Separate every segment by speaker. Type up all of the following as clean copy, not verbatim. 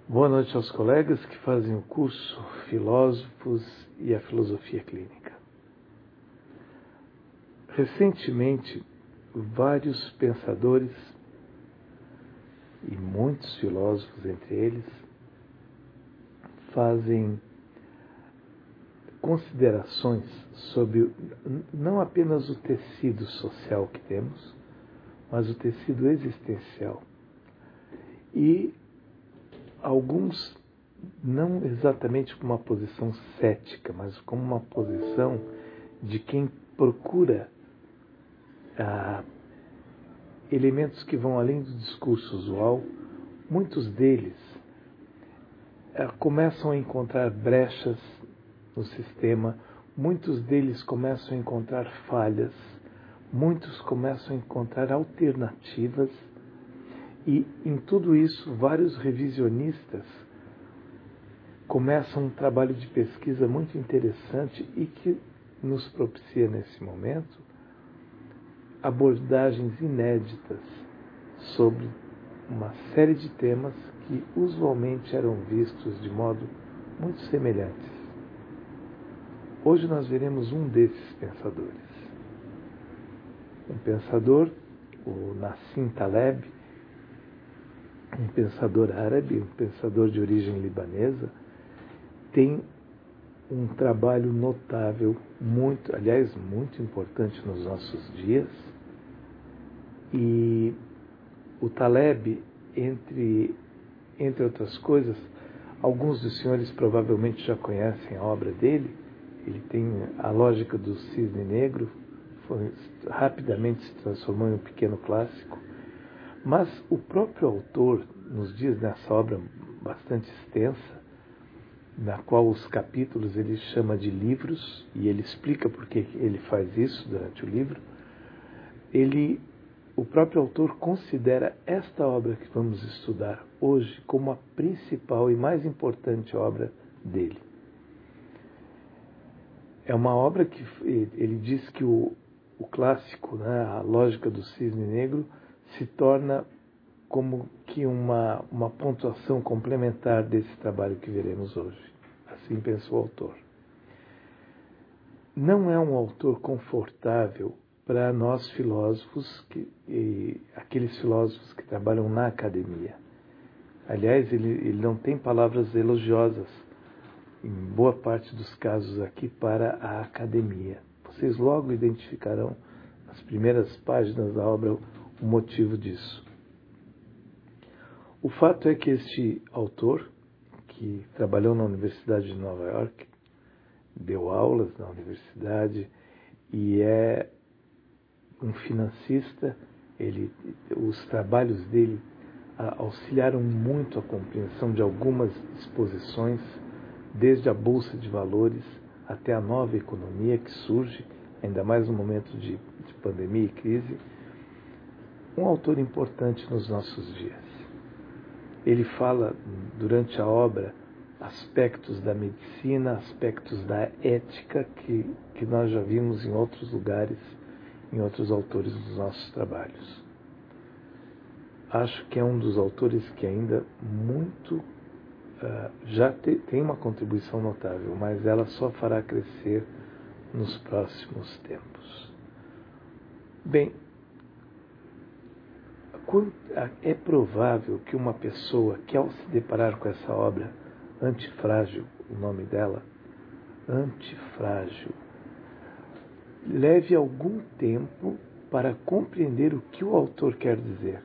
Speaker 1: Boa noite aos colegas que fazem o curso Filósofos e a Filosofia Clínica. Recentemente, vários pensadores e muitos filósofos entre eles fazem considerações sobre não apenas o tecido social que temos, mas o tecido existencial. E alguns, não exatamente como uma posição cética, mas como uma posição de quem procura elementos que vão além do discurso usual. Muitos deles começam a encontrar brechas no sistema, muitos deles começam a encontrar falhas, muitos começam a encontrar alternativas, e em tudo isso vários revisionistas começam um trabalho de pesquisa muito interessante e que nos propicia nesse momento abordagens inéditas sobre uma série de temas que usualmente eram vistos de modo muito semelhantes. Hoje nós veremos um desses pensadores. Um pensador, o Nassim Taleb, um pensador árabe, um pensador de origem libanesa, tem um trabalho notável, muito importante nos nossos dias. E o Taleb, entre outras coisas, alguns dos senhores provavelmente já conhecem a obra dele. Ele tem A Lógica do Cisne Negro, rapidamente se transformou em um pequeno clássico. Mas o próprio autor nos diz nessa obra bastante extensa, na qual os capítulos ele chama de livros, e ele explica por que ele faz isso durante o livro. O próprio autor considera esta obra que vamos estudar hoje como a principal e mais importante obra dele. É uma obra que ele diz que o clássico, A Lógica do Cisne Negro, se torna como que uma pontuação complementar desse trabalho que veremos hoje. Assim pensou o autor. Não é um autor confortável para nós filósofos, aqueles filósofos que trabalham na academia. Aliás, ele não tem palavras elogiosas, em boa parte dos casos aqui, para a academia. Vocês logo identificarão nas primeiras páginas da obra o motivo disso. O fato é que este autor, que trabalhou na Universidade de Nova York, deu aulas na universidade e é um financista, os trabalhos dele auxiliaram muito a compreensão de algumas exposições, desde a Bolsa de Valores até a nova economia que surge, ainda mais no momento de pandemia e crise. Um autor importante nos nossos dias. Ele fala, durante a obra, aspectos da medicina, aspectos da ética que nós já vimos em outros lugares, em outros autores dos nossos trabalhos. Acho que é um dos autores que ainda já tem uma contribuição notável, mas ela só fará crescer nos próximos tempos. Bem, é provável que uma pessoa que, ao se deparar com essa obra, Antifrágil, o nome dela, Antifrágil, leve algum tempo para compreender o que o autor quer dizer.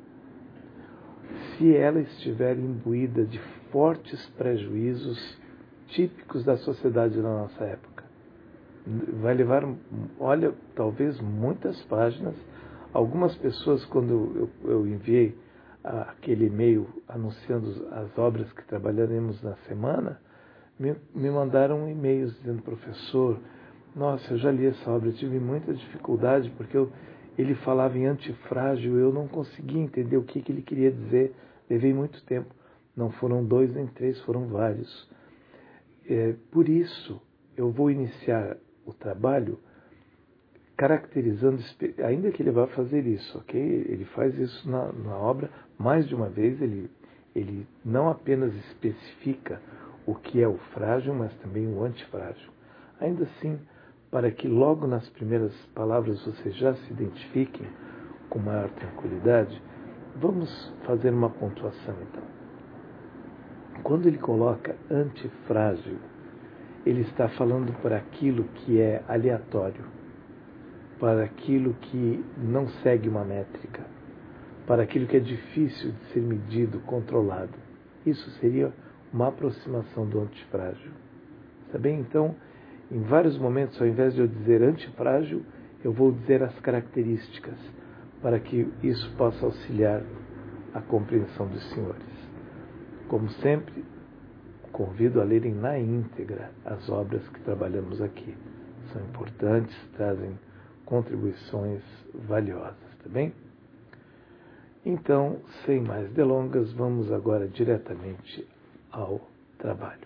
Speaker 1: Se ela estiver imbuída de fortes prejuízos típicos da sociedade da nossa época. Vai levar, talvez muitas páginas. Algumas pessoas, quando eu enviei aquele e-mail anunciando as obras que trabalharemos na semana, me mandaram e-mails dizendo: professor, nossa, eu já li essa obra, eu tive muita dificuldade porque ele falava em antifrágil, eu não conseguia entender o que ele queria dizer, levei muito tempo. Não foram 2 nem 3, foram vários. Por isso, eu vou iniciar o trabalho caracterizando, ainda que ele vá fazer isso, ok? Ele faz isso na obra mais de uma vez, ele Ele não apenas especifica o que é o frágil, mas também o antifrágil. Ainda assim, para que logo nas primeiras palavras vocês já se identifiquem com maior tranquilidade, vamos fazer uma pontuação então. Quando ele coloca antifrágil, ele está falando para aquilo que é aleatório, para aquilo que não segue uma métrica, para aquilo que é difícil de ser medido, controlado. Isso seria uma aproximação do antifrágil. Está bem? Então, em vários momentos, ao invés de eu dizer antifrágil, eu vou dizer as características, para que isso possa auxiliar a compreensão dos senhores. Como sempre, convido a lerem na íntegra as obras que trabalhamos aqui. São importantes, trazem contribuições valiosas, tá bem? Então, sem mais delongas, vamos agora diretamente ao trabalho.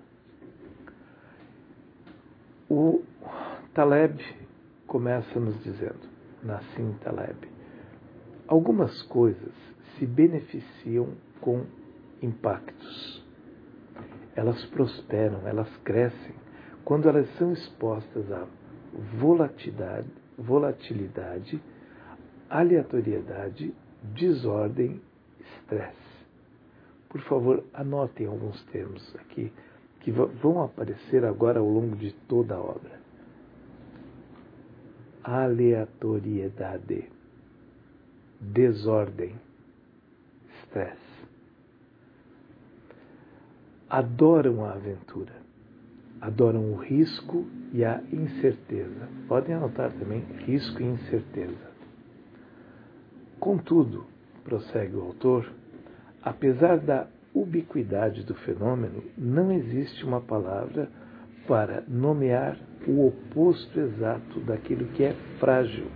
Speaker 1: O Taleb começa nos dizendo, Nassim Taleb, algumas coisas se beneficiam com impactos. Elas prosperam, elas crescem quando elas são expostas à volatilidade, aleatoriedade, desordem, estresse. Por favor, anotem alguns termos aqui que vão aparecer agora ao longo de toda a obra. Aleatoriedade, desordem, estresse. Adoram a aventura, adoram o risco e a incerteza. Podem anotar também risco e incerteza. Contudo, prossegue o autor, apesar da ubiquidade do fenômeno, não existe uma palavra para nomear o oposto exato daquilo que é frágil.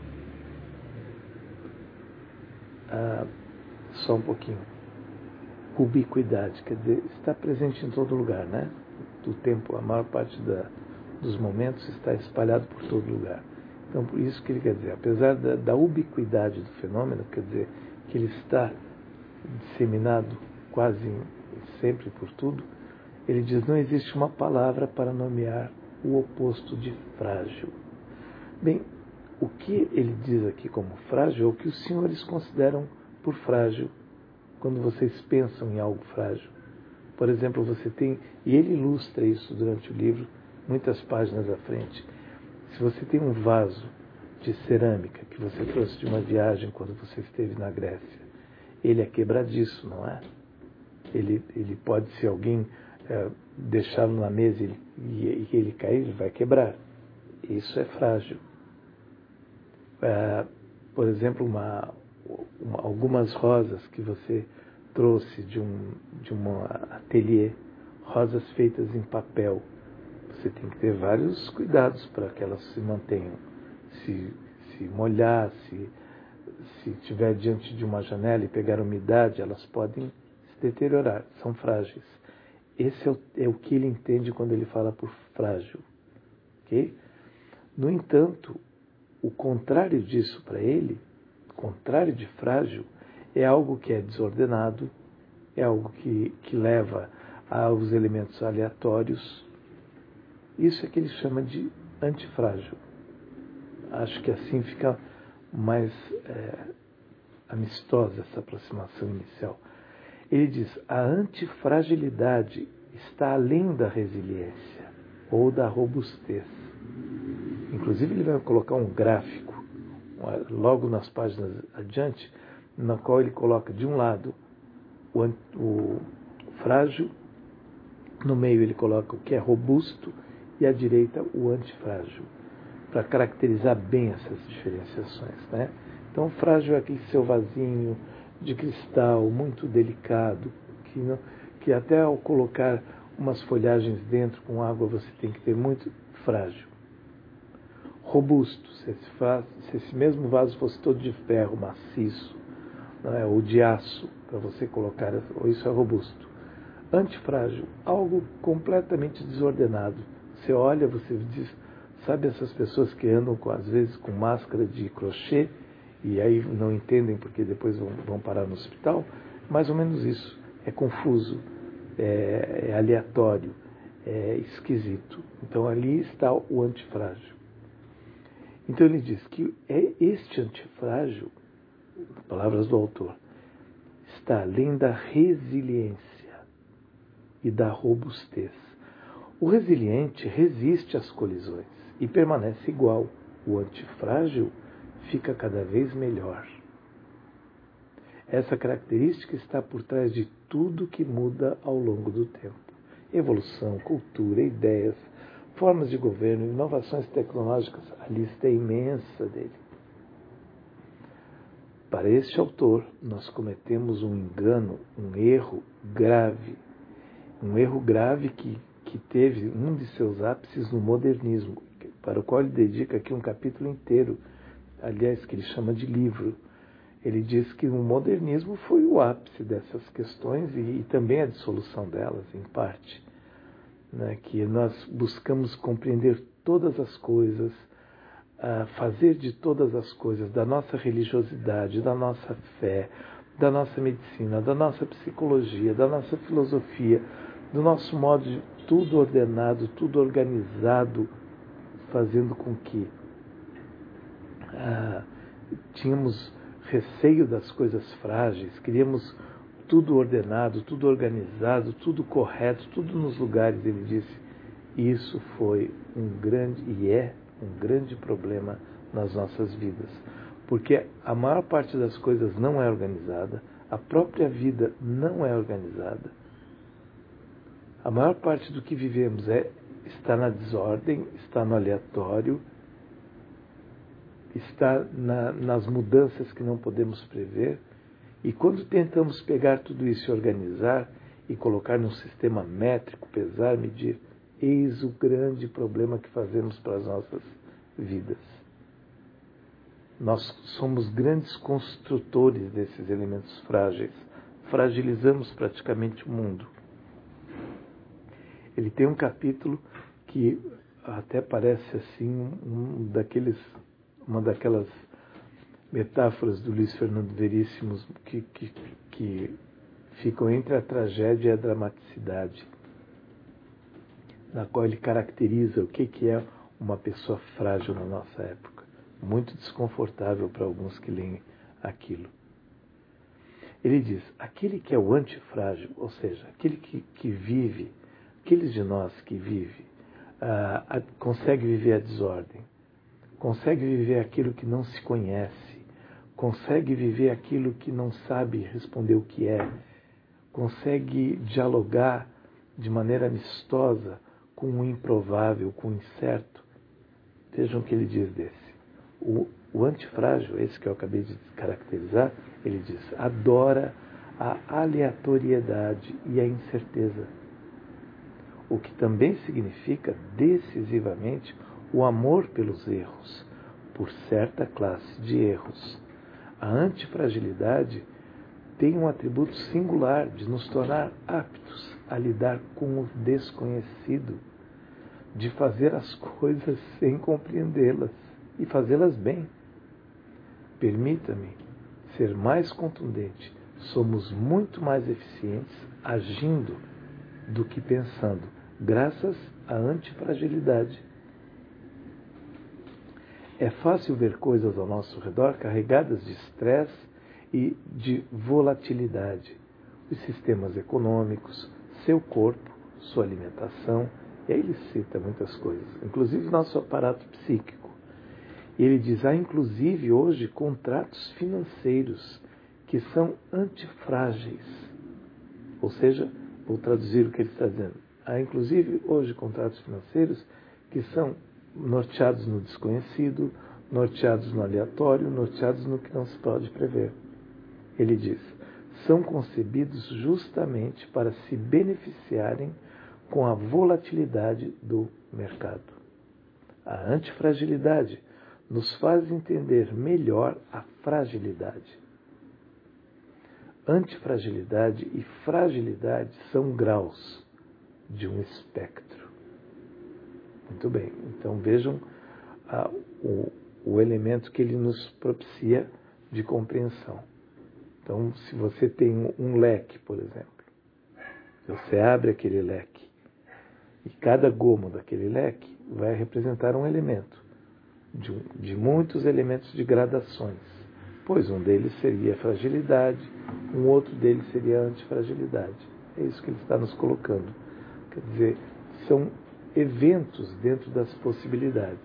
Speaker 1: Só um pouquinho. Ubiquidade, quer dizer, está presente em todo lugar, né? Do tempo, a maior parte dos momentos está espalhado por todo lugar. Então, por isso que ele quer dizer, apesar da ubiquidade do fenômeno, quer dizer, que ele está disseminado quase sempre por tudo, ele diz, não existe uma palavra para nomear o oposto de frágil. Bem, o que ele diz aqui como frágil é o que os senhores consideram por frágil, quando vocês pensam em algo frágil. Por exemplo, você tem, e ele ilustra isso durante o livro, muitas páginas à frente. Se você tem um vaso de cerâmica que você trouxe de uma viagem quando você esteve na Grécia, ele é quebradiço, não é? Ele pode, se alguém deixá-lo na mesa e ele cair, ele vai quebrar. Isso é frágil. Por exemplo, algumas rosas que você trouxe de um ateliê, rosas feitas em papel. Você tem que ter vários cuidados para que elas se mantenham. Se molhar, se estiver diante de uma janela e pegar umidade, elas podem se deteriorar, são frágeis. Esse é o que ele entende quando ele fala por frágil. Okay? No entanto, o contrário disso para ele, o contrário de frágil, é algo que é desordenado, é algo que leva aos elementos aleatórios. Isso é que ele chama de antifrágil. Acho que assim fica mais amistosa essa aproximação inicial. Ele diz, a antifragilidade está além da resiliência ou da robustez. Inclusive ele vai colocar um gráfico, logo nas páginas adiante, na qual ele coloca de um lado o frágil, no meio ele coloca o que é robusto e à direita o antifrágil, para caracterizar bem essas diferenciações, né? Então, frágil é aquele seu vasinho de cristal muito delicado, que até ao colocar umas folhagens dentro com água você tem que ter muito frágil. Robusto, se esse mesmo vaso fosse todo de ferro maciço, né, ou de aço, para você colocar, isso é robusto. Antifrágil, algo completamente desordenado. Você olha, você diz, sabe essas pessoas que andam às vezes com máscara de crochê e aí não entendem porque depois vão parar no hospital? Mais ou menos isso. é confuso, é aleatório, é esquisito. Então ali está o antifrágil. Então ele diz que este antifrágil, palavras do autor, está além da resiliência e da robustez. O resiliente resiste às colisões e permanece igual. O antifrágil fica cada vez melhor. Essa característica está por trás de tudo que muda ao longo do tempo. Evolução, cultura, ideias, formas de governo, inovações tecnológicas, a lista é imensa dele. Para este autor, nós cometemos um engano, um erro grave que teve um de seus ápices no modernismo, para o qual ele dedica aqui um capítulo inteiro, aliás, que ele chama de livro. Ele diz que o modernismo foi o ápice dessas questões e também a dissolução delas, em parte. Né? Que nós buscamos compreender todas as coisas, fazer de todas as coisas, da nossa religiosidade, da nossa fé, da nossa medicina, da nossa psicologia, da nossa filosofia, do nosso modo de tudo ordenado, tudo organizado, fazendo com que tínhamos receio das coisas frágeis, queríamos tudo ordenado, tudo organizado, tudo correto, tudo nos lugares. Ele disse, isso foi é um grande problema nas nossas vidas, porque a maior parte das coisas não é organizada, a própria vida não é organizada. A maior parte do que vivemos está na desordem, está no aleatório, está nas mudanças que não podemos prever. E quando tentamos pegar tudo isso e organizar e colocar num sistema métrico, pesar, medir, eis o grande problema que fazemos para as nossas vidas. Nós somos grandes construtores desses elementos frágeis, fragilizamos praticamente o mundo. Ele tem um capítulo que até parece assim uma daquelas metáforas do Luiz Fernando Veríssimo que ficam entre a tragédia e a dramaticidade, na qual ele caracteriza o que é uma pessoa frágil na nossa época. Muito desconfortável para alguns que leem aquilo. Ele diz, aquele que é o antifrágil, ou seja, aquele que vive, aqueles de nós que vive, consegue viver a desordem, consegue viver aquilo que não se conhece, consegue viver aquilo que não sabe responder o que é, consegue dialogar de maneira amistosa com o improvável, com o incerto. Vejam o que ele diz desse. O antifrágil, esse que eu acabei de caracterizar, ele diz, adora a aleatoriedade e a incerteza, o que também significa decisivamente o amor pelos erros, por certa classe de erros. A antifragilidade tem um atributo singular de nos tornar aptos a lidar com o desconhecido, de fazer as coisas sem compreendê-las e fazê-las bem. Permita-me ser mais contundente. Somos muito mais eficientes agindo do que pensando, graças à antifragilidade. É fácil ver coisas ao nosso redor carregadas de estresse e de volatilidade. Os sistemas econômicos, seu corpo, sua alimentação, e aí ele cita muitas coisas, inclusive nosso aparato psíquico. E ele diz, há inclusive hoje contratos financeiros que são antifrágeis. Ou seja, vou traduzir o que ele está dizendo. Há inclusive hoje contratos financeiros que são norteados no desconhecido, norteados no aleatório, norteados no que não se pode prever. Ele diz, são concebidos justamente para se beneficiarem com a volatilidade do mercado. A antifragilidade nos faz entender melhor a fragilidade. Antifragilidade e fragilidade são graus de um espectro. Muito bem, então vejam o elemento que ele nos propicia de compreensão. Então, se você tem um leque, por exemplo, Você abre aquele leque e cada gomo daquele leque vai representar um elemento, de muitos elementos de gradações, pois um deles seria fragilidade, um outro deles seria antifragilidade. É isso que ele está nos colocando. Quer dizer, são eventos dentro das possibilidades.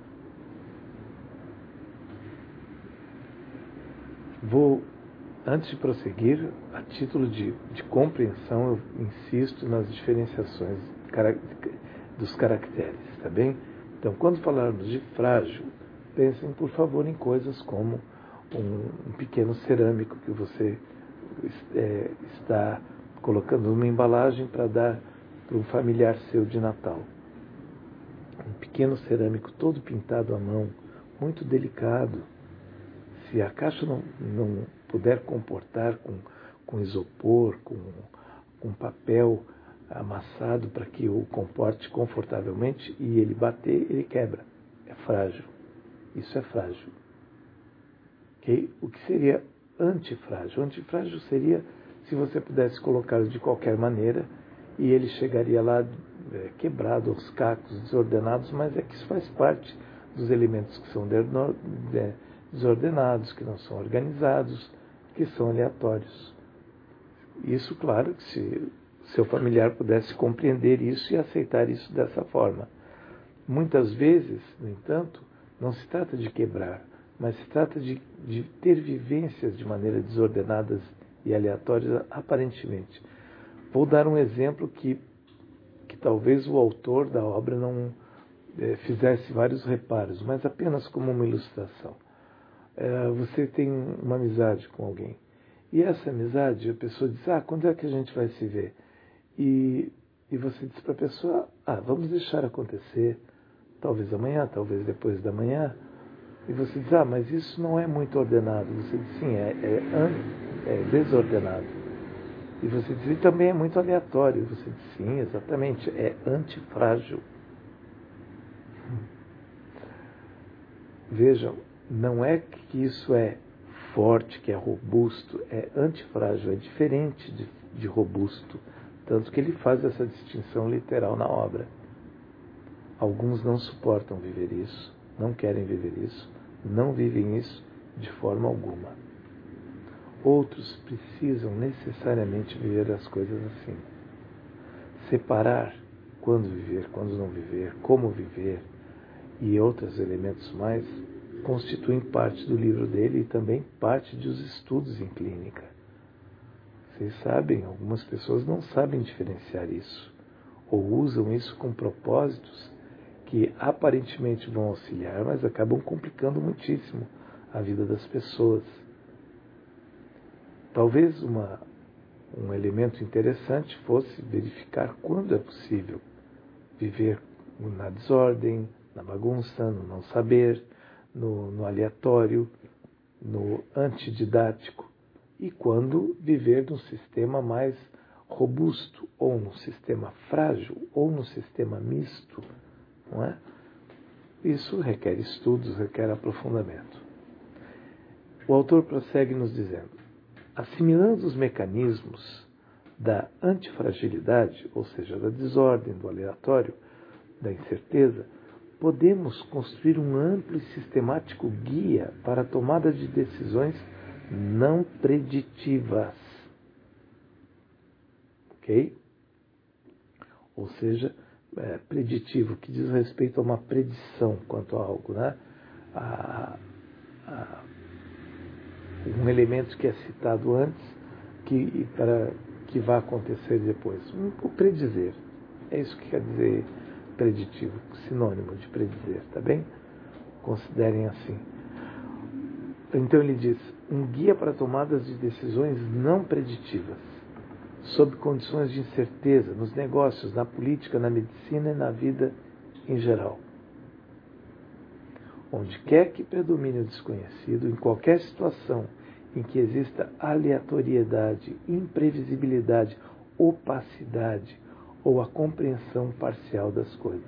Speaker 1: Antes de prosseguir, a título de compreensão, eu insisto nas diferenciações dos caracteres, tá bem? Então, quando falarmos de frágil, pensem, por favor, em coisas como um pequeno cerâmico que você está colocando numa embalagem para dar para um familiar seu de Natal. Um pequeno cerâmico todo pintado à mão, muito delicado. Se a caixa não puder comportar com isopor, com papel amassado para que o comporte confortavelmente e ele bater, ele quebra. É frágil. Isso é frágil. Okay? O que seria antifrágil? Antifrágil seria se você pudesse colocá-lo de qualquer maneira e ele chegaria lá quebrado, aos cacos, desordenados, mas é que isso faz parte dos elementos que são desordenados, que não são organizados, que são aleatórios. Isso, claro, que se seu familiar pudesse compreender isso e aceitar isso dessa forma. Muitas vezes, no entanto, não se trata de quebrar, mas se trata de ter vivências de maneira desordenadas e aleatórias, aparentemente. Vou dar um exemplo que talvez o autor da obra não fizesse vários reparos, mas apenas como uma ilustração. Você tem uma amizade com alguém. E essa amizade, a pessoa diz, quando é que a gente vai se ver? E você diz para a pessoa, vamos deixar acontecer, talvez amanhã, talvez depois da manhã. E você diz, mas isso não é muito ordenado. Você diz, sim, é desordenado. E você diz, e também é muito aleatório. E você diz, sim, exatamente, é antifrágil. Vejam, não é que isso é forte, que é robusto, é antifrágil, é diferente de robusto. Tanto que ele faz essa distinção literal na obra. Alguns não suportam viver isso, não querem viver isso, não vivem isso de forma alguma. Outros precisam necessariamente viver as coisas assim. Separar quando viver, quando não viver, como viver e outros elementos mais constituem parte do livro dele e também parte dos estudos em clínica. Vocês sabem, algumas pessoas não sabem diferenciar isso, ou usam isso com propósitos que aparentemente vão auxiliar, mas acabam complicando muitíssimo a vida das pessoas. Talvez um elemento interessante fosse verificar quando é possível viver na desordem, na bagunça, no não saber, no aleatório, no antididático, e quando viver num sistema mais robusto, ou num sistema frágil, ou num sistema misto, não é? Isso requer estudos, requer aprofundamento. O autor prossegue nos dizendo, assimilando os mecanismos da antifragilidade, ou seja, da desordem, do aleatório, da incerteza, podemos construir um amplo e sistemático guia para a tomada de decisões não preditivas. Ok? Ou seja, preditivo, que diz respeito a uma predição quanto a algo, né? Um elemento que é citado antes que vai acontecer depois. O predizer. É isso que quer dizer preditivo, sinônimo de predizer, tá bem? Considerem assim. Então ele diz, um guia para tomadas de decisões não preditivas, sob condições de incerteza, nos negócios, na política, na medicina e na vida em geral. Onde quer que predomine o desconhecido, em qualquer situação em que exista aleatoriedade, imprevisibilidade, opacidade ou a compreensão parcial das coisas.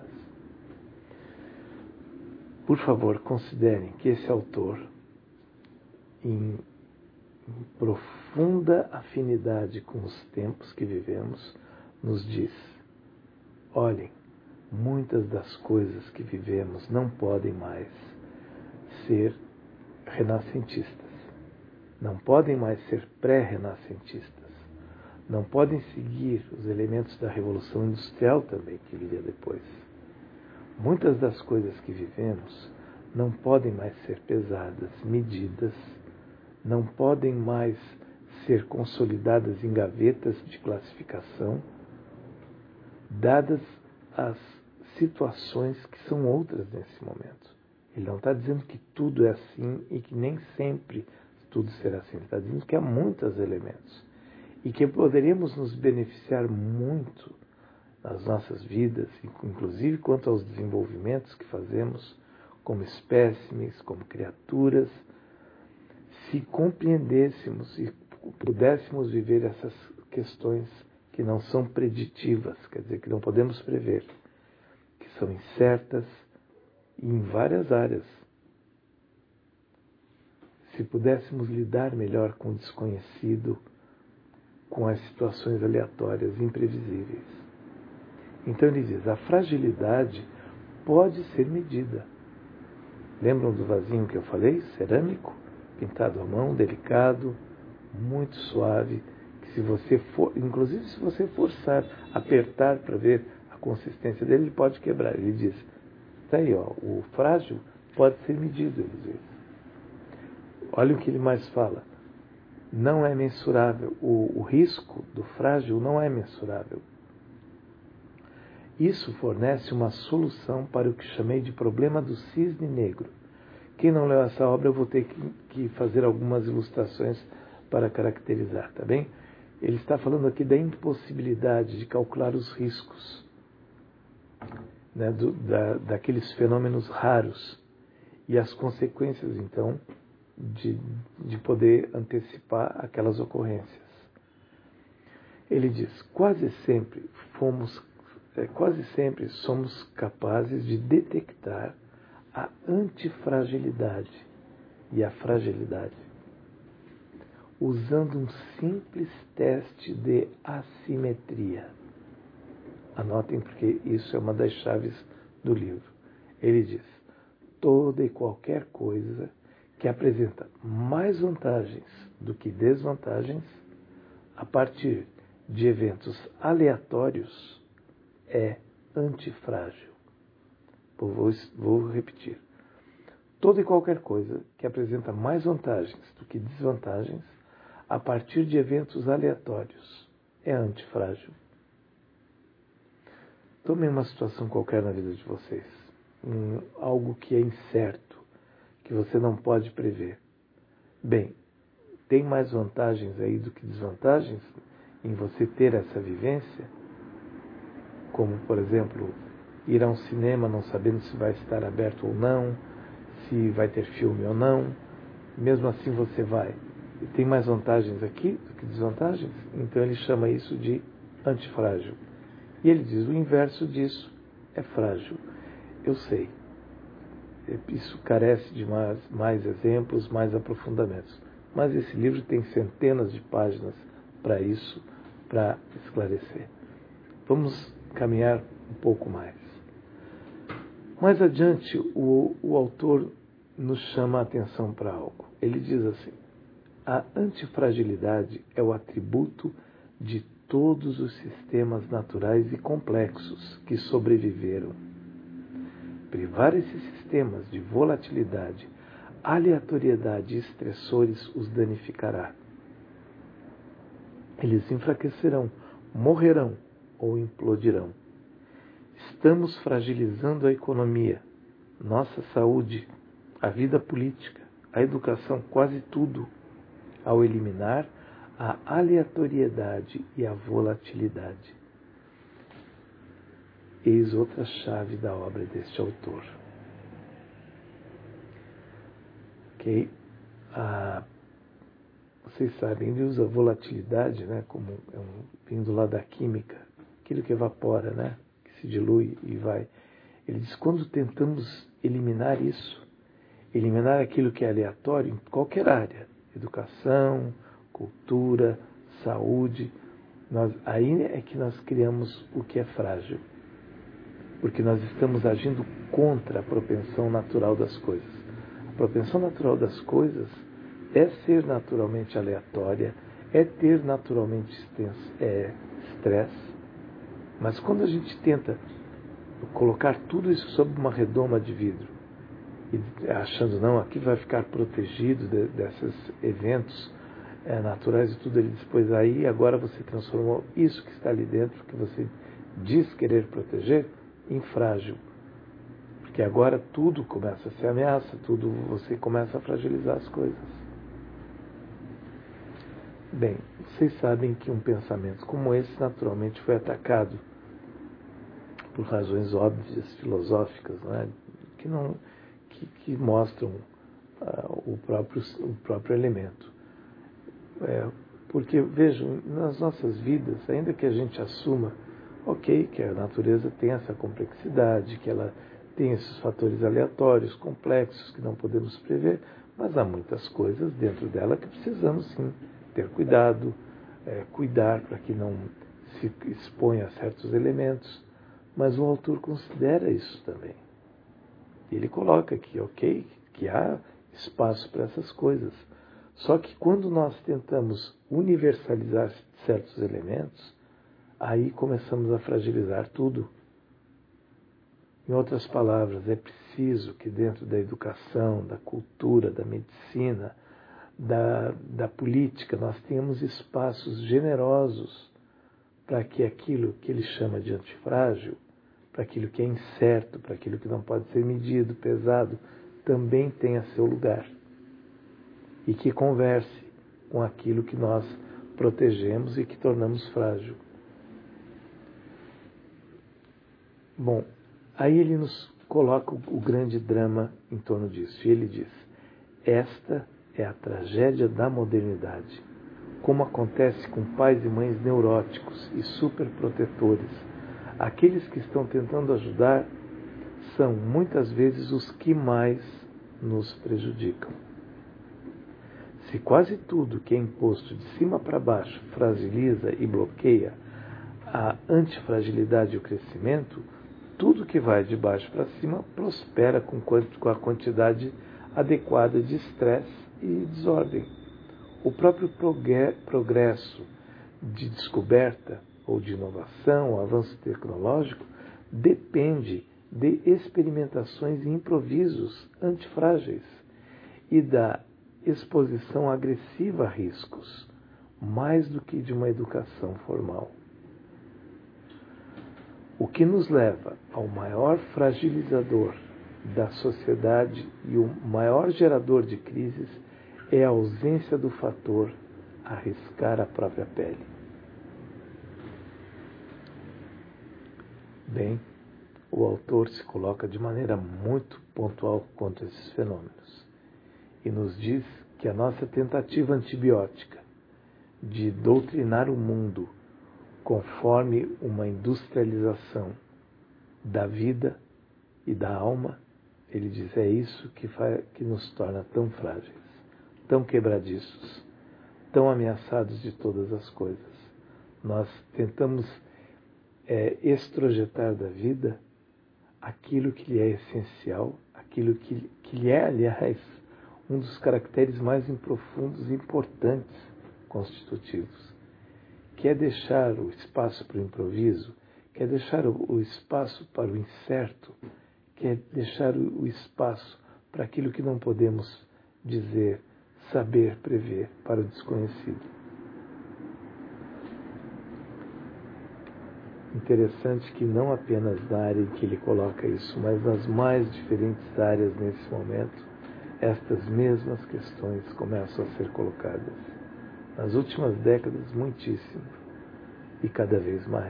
Speaker 1: Por favor, considerem que esse autor, em profunda afinidade com os tempos que vivemos, nos diz: olhem, muitas das coisas que vivemos não podem mais ser renascentistas, não podem mais ser pré-renascentistas, não podem seguir os elementos da Revolução Industrial também, que viria depois. Muitas das coisas que vivemos não podem mais ser pesadas, medidas, não podem mais ser consolidadas em gavetas de classificação, dadas as situações que são outras nesse momento. Ele não está dizendo que tudo é assim e que nem sempre tudo será assim. Ele está dizendo que há muitos elementos e que poderíamos nos beneficiar muito nas nossas vidas, inclusive quanto aos desenvolvimentos que fazemos como espécimes, como criaturas, se compreendêssemos e pudéssemos viver essas questões que não são preditivas, quer dizer, que não podemos prever, que são incertas em várias áreas. Se pudéssemos lidar melhor com o desconhecido, com as situações aleatórias, imprevisíveis. Então ele diz, a fragilidade pode ser medida. Lembram do vasinho que eu falei? Cerâmico, pintado à mão, delicado, muito suave, que se você for, inclusive se você forçar, apertar para ver a consistência dele, ele pode quebrar. Ele diz, está aí, ó, o frágil pode ser medido, ele diz. Olha o que ele mais fala. Não é mensurável. O risco do frágil não é mensurável. Isso fornece uma solução para o que chamei de problema do cisne negro. Quem não leu essa obra, eu vou ter que fazer algumas ilustrações para caracterizar, tá bem? Ele está falando aqui da impossibilidade de calcular os riscos, né, daqueles fenômenos raros e as consequências, então, de poder antecipar aquelas ocorrências. Ele diz, quase sempre somos capazes de detectar a antifragilidade e a fragilidade, usando um simples teste de assimetria. Anotem, porque isso é uma das chaves do livro. Ele diz, toda e qualquer coisa que apresenta mais vantagens do que desvantagens, a partir de eventos aleatórios, é antifrágil. Vou repetir. Toda e qualquer coisa que apresenta mais vantagens do que desvantagens, a partir de eventos aleatórios, é antifrágil. Tomem uma situação qualquer na vida de vocês, algo que é incerto, que você não pode prever. Bem, tem mais vantagens aí do que desvantagens em você ter essa vivência? Como, por exemplo, ir a um cinema não sabendo se vai estar aberto ou não, se vai ter filme ou não. Mesmo assim você vai. E tem mais vantagens aqui do que desvantagens? Então ele chama isso de antifrágil. E ele diz, o inverso disso é frágil. Eu sei. Isso carece de mais exemplos, mais aprofundamentos. Mas esse livro tem centenas de páginas para isso, para esclarecer. Vamos caminhar um pouco mais. Mais adiante, o autor nos chama a atenção para algo. Ele diz assim, a antifragilidade é o atributo de todos os sistemas naturais e complexos que sobreviveram. Privar esses sistemas de volatilidade, aleatoriedade e estressores os danificará. Eles enfraquecerão, morrerão ou implodirão. Estamos fragilizando a economia, nossa saúde, a vida política, a educação, quase tudo, ao eliminar a aleatoriedade e a volatilidade. Eis outra chave da obra deste autor. Ok? Vocês sabem, ele usa volatilidade, né, como vindo lá da química, aquilo que evapora, né, que se dilui e vai. Ele diz, quando tentamos eliminar isso, eliminar aquilo que é aleatório em qualquer área, educação, cultura, saúde, Aí é que nós criamos o que é frágil. Porque nós estamos agindo contra a propensão natural das coisas. A propensão natural das coisas é ser naturalmente aleatória, é ter naturalmente estresse, mas quando a gente tenta colocar tudo isso sob uma redoma de vidro, e achando, não, aqui vai ficar protegido desses eventos naturais e tudo, ele diz, pois aí agora você transformou isso que está ali dentro, que você diz querer proteger, em frágil. Porque agora tudo começa a ser ameaça, tudo você começa a fragilizar as coisas. Bem, vocês sabem que um pensamento como esse naturalmente foi atacado por razões óbvias, filosóficas, né? que mostram o próprio elemento. Porque, vejam, nas nossas vidas, ainda que a gente assuma, ok, que a natureza tem essa complexidade, que ela tem esses fatores aleatórios, complexos, que não podemos prever, mas há muitas coisas dentro dela que precisamos, sim, ter cuidado, cuidar para que não se exponha a certos elementos. Mas o autor considera isso também. Ele coloca que, ok, que há espaço para essas coisas. Só que quando nós tentamos universalizar certos elementos, aí começamos a fragilizar tudo. Em outras palavras, é preciso que dentro da educação, da cultura, da medicina, da política, nós tenhamos espaços generosos para que aquilo que ele chama de antifrágil, para aquilo que é incerto, para aquilo que não pode ser medido, pesado, também tenha seu lugar. E que converse com aquilo que nós protegemos e que tornamos frágil. Bom, aí ele nos coloca o grande drama em torno disso. E ele diz, esta é a tragédia da modernidade. Como acontece com pais e mães neuróticos e superprotetores, aqueles que estão tentando ajudar são muitas vezes os que mais nos prejudicam. Se quase tudo que é imposto de cima para baixo fragiliza e bloqueia a antifragilidade e o crescimento, tudo que vai de baixo para cima prospera com a quantidade adequada de estresse e desordem. O próprio progresso de descoberta ou de inovação, o avanço tecnológico, depende de experimentações e improvisos antifrágeis e da exposição agressiva a riscos, mais do que de uma educação formal. O que nos leva ao maior fragilizador da sociedade e o maior gerador de crises é a ausência do fator arriscar a própria pele. Bem, o autor se coloca de maneira muito pontual contra esses fenômenos e nos diz que a nossa tentativa antibiótica de doutrinar o mundo conforme uma industrialização da vida e da alma, ele diz, é isso que nos torna tão frágeis, tão quebradiços, tão ameaçados de todas as coisas. Nós tentamos extrojetar da vida aquilo que lhe é essencial, aquilo que lhe é, aliás, um dos caracteres mais profundos e importantes constitutivos, que é deixar o espaço para o improviso, que é deixar o espaço para o incerto, que é deixar o espaço para aquilo que não podemos dizer, saber, prever, para o desconhecido. Interessante que não apenas na área em que ele coloca isso, mas nas mais diferentes áreas nesse momento, estas mesmas questões começam a ser colocadas. Nas últimas décadas, muitíssimo, e cada vez mais.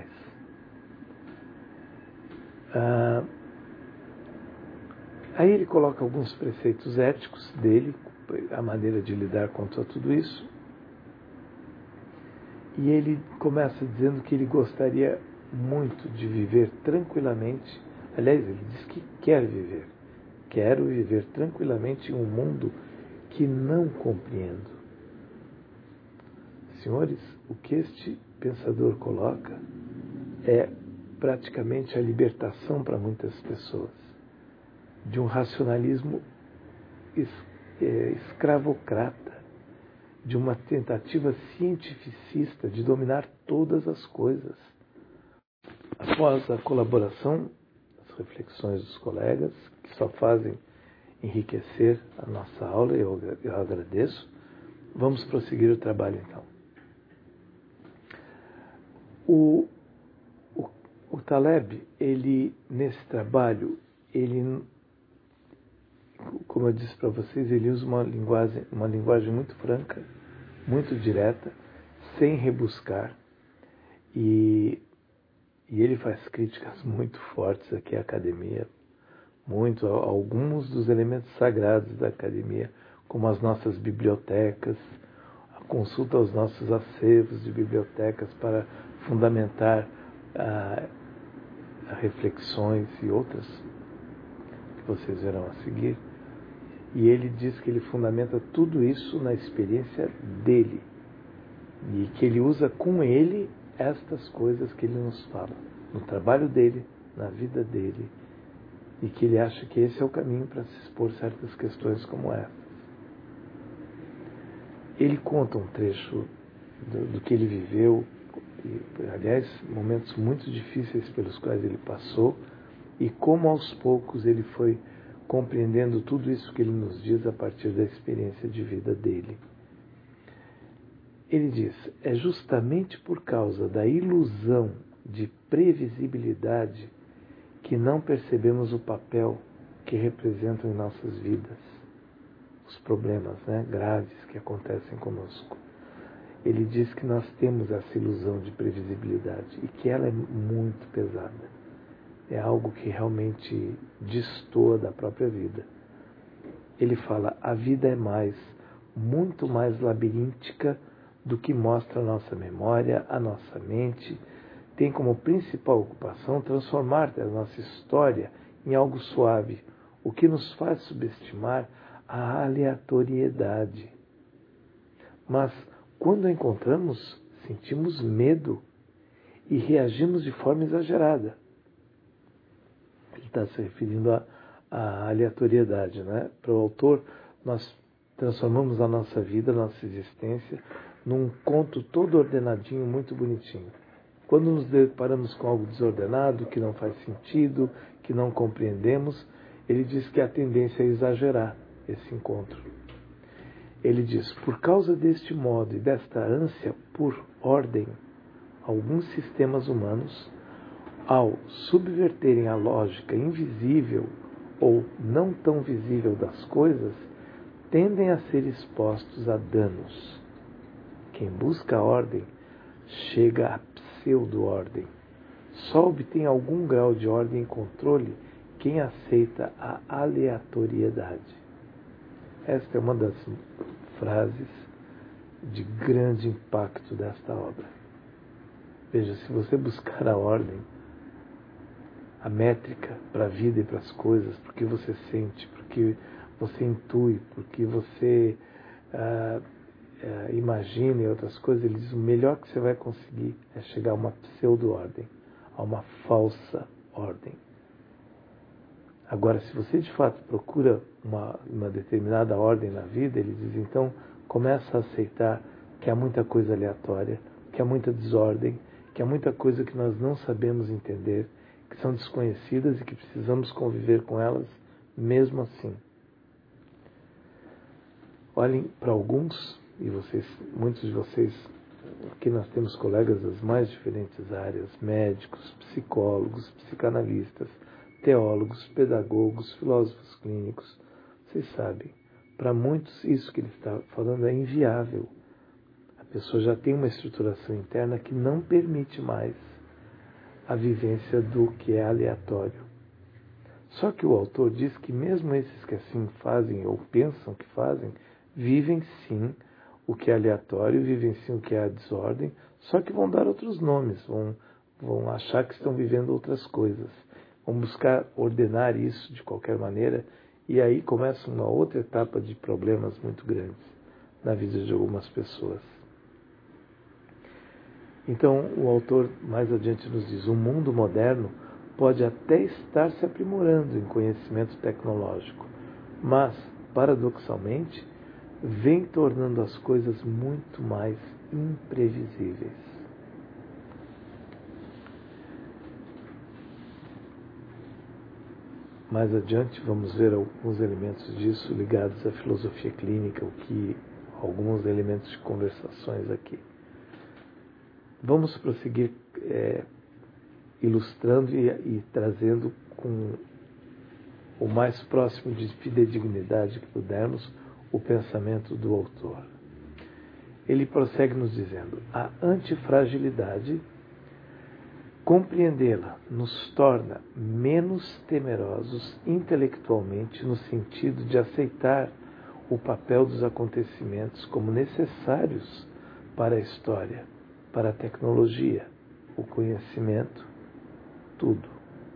Speaker 1: Aí ele coloca alguns preceitos éticos dele, a maneira de lidar com tudo isso, e ele começa dizendo que ele gostaria muito de viver tranquilamente. Aliás, ele diz que quer viver. Quero viver tranquilamente em um mundo que não compreendo. Senhores, o que este pensador coloca é praticamente a libertação para muitas pessoas de um racionalismo escravocrata, de uma tentativa cientificista de dominar todas as coisas. Após a colaboração, as reflexões dos colegas, que só fazem enriquecer a nossa aula, eu agradeço, vamos prosseguir o trabalho então. O Taleb, ele, nesse trabalho, ele, como eu disse para vocês, ele usa uma linguagem muito franca, muito direta, sem rebuscar, e ele faz críticas muito fortes aqui à academia, muito a alguns dos elementos sagrados da academia, como as nossas bibliotecas, a consulta aos nossos acervos de bibliotecas para fundamentar reflexões e outras que vocês verão a seguir. E ele diz que ele fundamenta tudo isso na experiência dele e que ele usa com ele estas coisas que ele nos fala, no trabalho dele, na vida dele, e que ele acha que esse é o caminho para se expor certas questões como essas. Ele conta um trecho do que ele viveu, e, aliás, momentos muito difíceis pelos quais ele passou, e como aos poucos ele foi compreendendo tudo isso que ele nos diz a partir da experiência de vida dele. Ele diz, é justamente por causa da ilusão de previsibilidade que não percebemos o papel que representam em nossas vidas, os problemas, graves que acontecem conosco. Ele diz que nós temos essa ilusão de previsibilidade e que ela é muito pesada. É algo que realmente destoa da própria vida. Ele fala, a vida é muito mais labiríntica do que mostra a nossa memória, a nossa mente. Tem como principal ocupação transformar a nossa história em algo suave, o que nos faz subestimar a aleatoriedade. Mas, quando a encontramos, sentimos medo e reagimos de forma exagerada. Ele está se referindo à aleatoriedade, Para o autor, nós transformamos a nossa vida, a nossa existência, num conto todo ordenadinho, muito bonitinho. Quando nos deparamos com algo desordenado, que não faz sentido, que não compreendemos, ele diz que a tendência é exagerar esse encontro. Ele diz, por causa deste modo e desta ânsia por ordem, alguns sistemas humanos, ao subverterem a lógica invisível ou não tão visível das coisas, tendem a ser expostos a danos. Quem busca a ordem chega à pseudo-ordem. Só obtém algum grau de ordem e controle quem aceita a aleatoriedade. Esta é uma das frases de grande impacto desta obra. Veja, se você buscar a ordem, a métrica para a vida e para as coisas, porque você sente, porque você intui, porque você imagina e outras coisas, ele diz, o melhor que você vai conseguir é chegar a uma pseudo-ordem, a uma falsa ordem. Agora, se você de fato procura uma determinada ordem na vida, ele diz, então, começa a aceitar que há muita coisa aleatória, que há muita desordem, que há muita coisa que nós não sabemos entender, que são desconhecidas e que precisamos conviver com elas mesmo assim. Olhem para alguns, e muitos de vocês, aqui nós temos colegas das mais diferentes áreas, médicos, psicólogos, psicanalistas, teólogos, pedagogos, filósofos clínicos. Vocês sabem, para muitos isso que ele está falando é inviável. A pessoa já tem uma estruturação interna que não permite mais a vivência do que é aleatório. Só que o autor diz que mesmo esses que assim fazem ou pensam que fazem, vivem sim o que é aleatório, vivem sim o que é a desordem, só que vão dar outros nomes, vão achar que estão vivendo outras coisas, vão buscar ordenar isso de qualquer maneira, e aí começa uma outra etapa de problemas muito grandes na vida de algumas pessoas. Então, o autor mais adiante nos diz: o mundo moderno pode até estar se aprimorando em conhecimento tecnológico, mas, paradoxalmente, vem tornando as coisas muito mais imprevisíveis. Mais adiante vamos ver alguns elementos disso ligados à filosofia clínica, alguns elementos de conversações aqui. Vamos prosseguir ilustrando e trazendo com o mais próximo de fidedignidade que pudermos o pensamento do autor. Ele prossegue nos dizendo: a antifragilidade, compreendê-la nos torna menos temerosos intelectualmente, no sentido de aceitar o papel dos acontecimentos como necessários para a história, para a tecnologia, o conhecimento, tudo.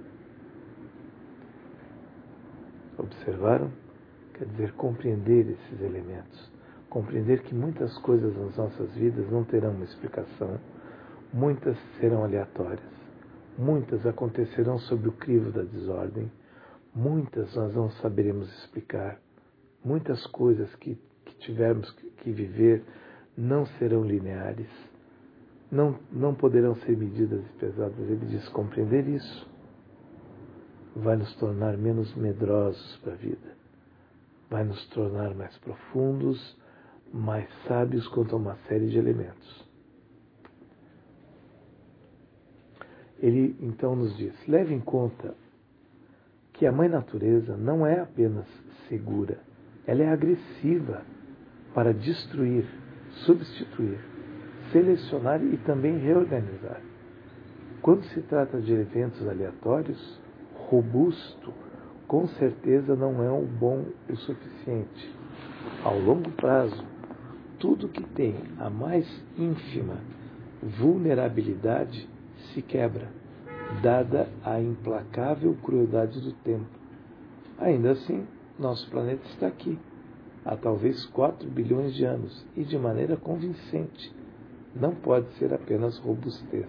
Speaker 1: Observaram? Quer dizer, compreender esses elementos. Compreender que muitas coisas nas nossas vidas não terão uma explicação, muitas serão aleatórias, muitas acontecerão sob o crivo da desordem, muitas nós não saberemos explicar, muitas coisas que tivermos que viver não serão lineares, não poderão ser medidas e pesadas. Ele diz: compreender isso vai nos tornar menos medrosos para a vida, vai nos tornar mais profundos, mais sábios quanto a uma série de elementos. Ele então nos diz: leve em conta que a Mãe Natureza não é apenas segura, ela é agressiva para destruir, substituir, selecionar e também reorganizar. Quando se trata de eventos aleatórios, robusto, com certeza não é bom o suficiente. Ao longo prazo, tudo que tem a mais ínfima vulnerabilidade se quebra, dada a implacável crueldade do tempo. Ainda assim, nosso planeta está aqui, há talvez 4 bilhões de anos, e de maneira convincente. Não pode ser apenas robustez.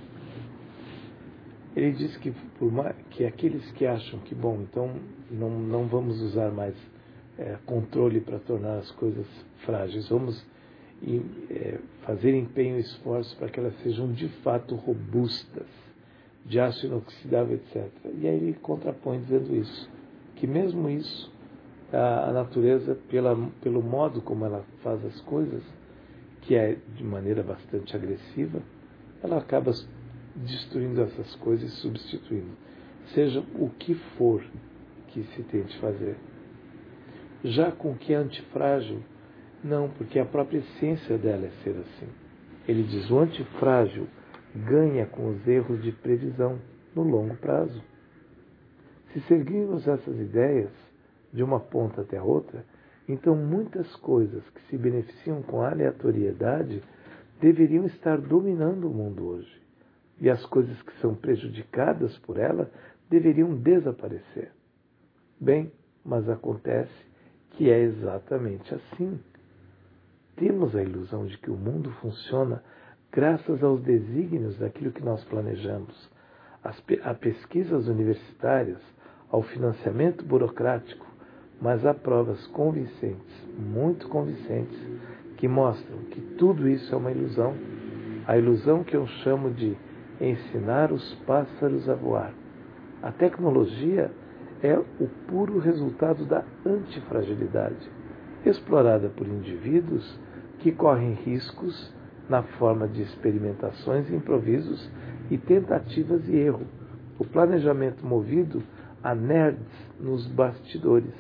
Speaker 1: Ele diz que aqueles que acham que, bom, então não vamos usar mais controle para tornar as coisas frágeis, vamos fazer empenho e esforço para que elas sejam de fato robustas, de aço inoxidável, etc. E aí ele contrapõe dizendo isso, que mesmo isso, a natureza, pelo modo como ela faz as coisas, que é de maneira bastante agressiva, ela acaba destruindo essas coisas e substituindo, seja o que for que se tente fazer. Já com o que é antifrágil, não, porque a própria essência dela é ser assim. Ele diz: o antifrágil ganha com os erros de previsão no longo prazo. Se seguirmos essas ideias de uma ponta até a outra, então muitas coisas que se beneficiam com a aleatoriedade deveriam estar dominando o mundo hoje. E as coisas que são prejudicadas por ela deveriam desaparecer. Bem, mas acontece que é exatamente assim. Temos a ilusão de que o mundo funciona graças aos desígnios daquilo que nós planejamos, a pesquisas universitárias, ao financiamento burocrático, mas há provas convincentes, muito convincentes, que mostram que tudo isso é uma ilusão. A ilusão que eu chamo de ensinar os pássaros a voar. A tecnologia é o puro resultado da antifragilidade, explorada por indivíduos que correm riscos na forma de experimentações, improvisos e tentativas e erro. O planejamento movido a nerds nos bastidores.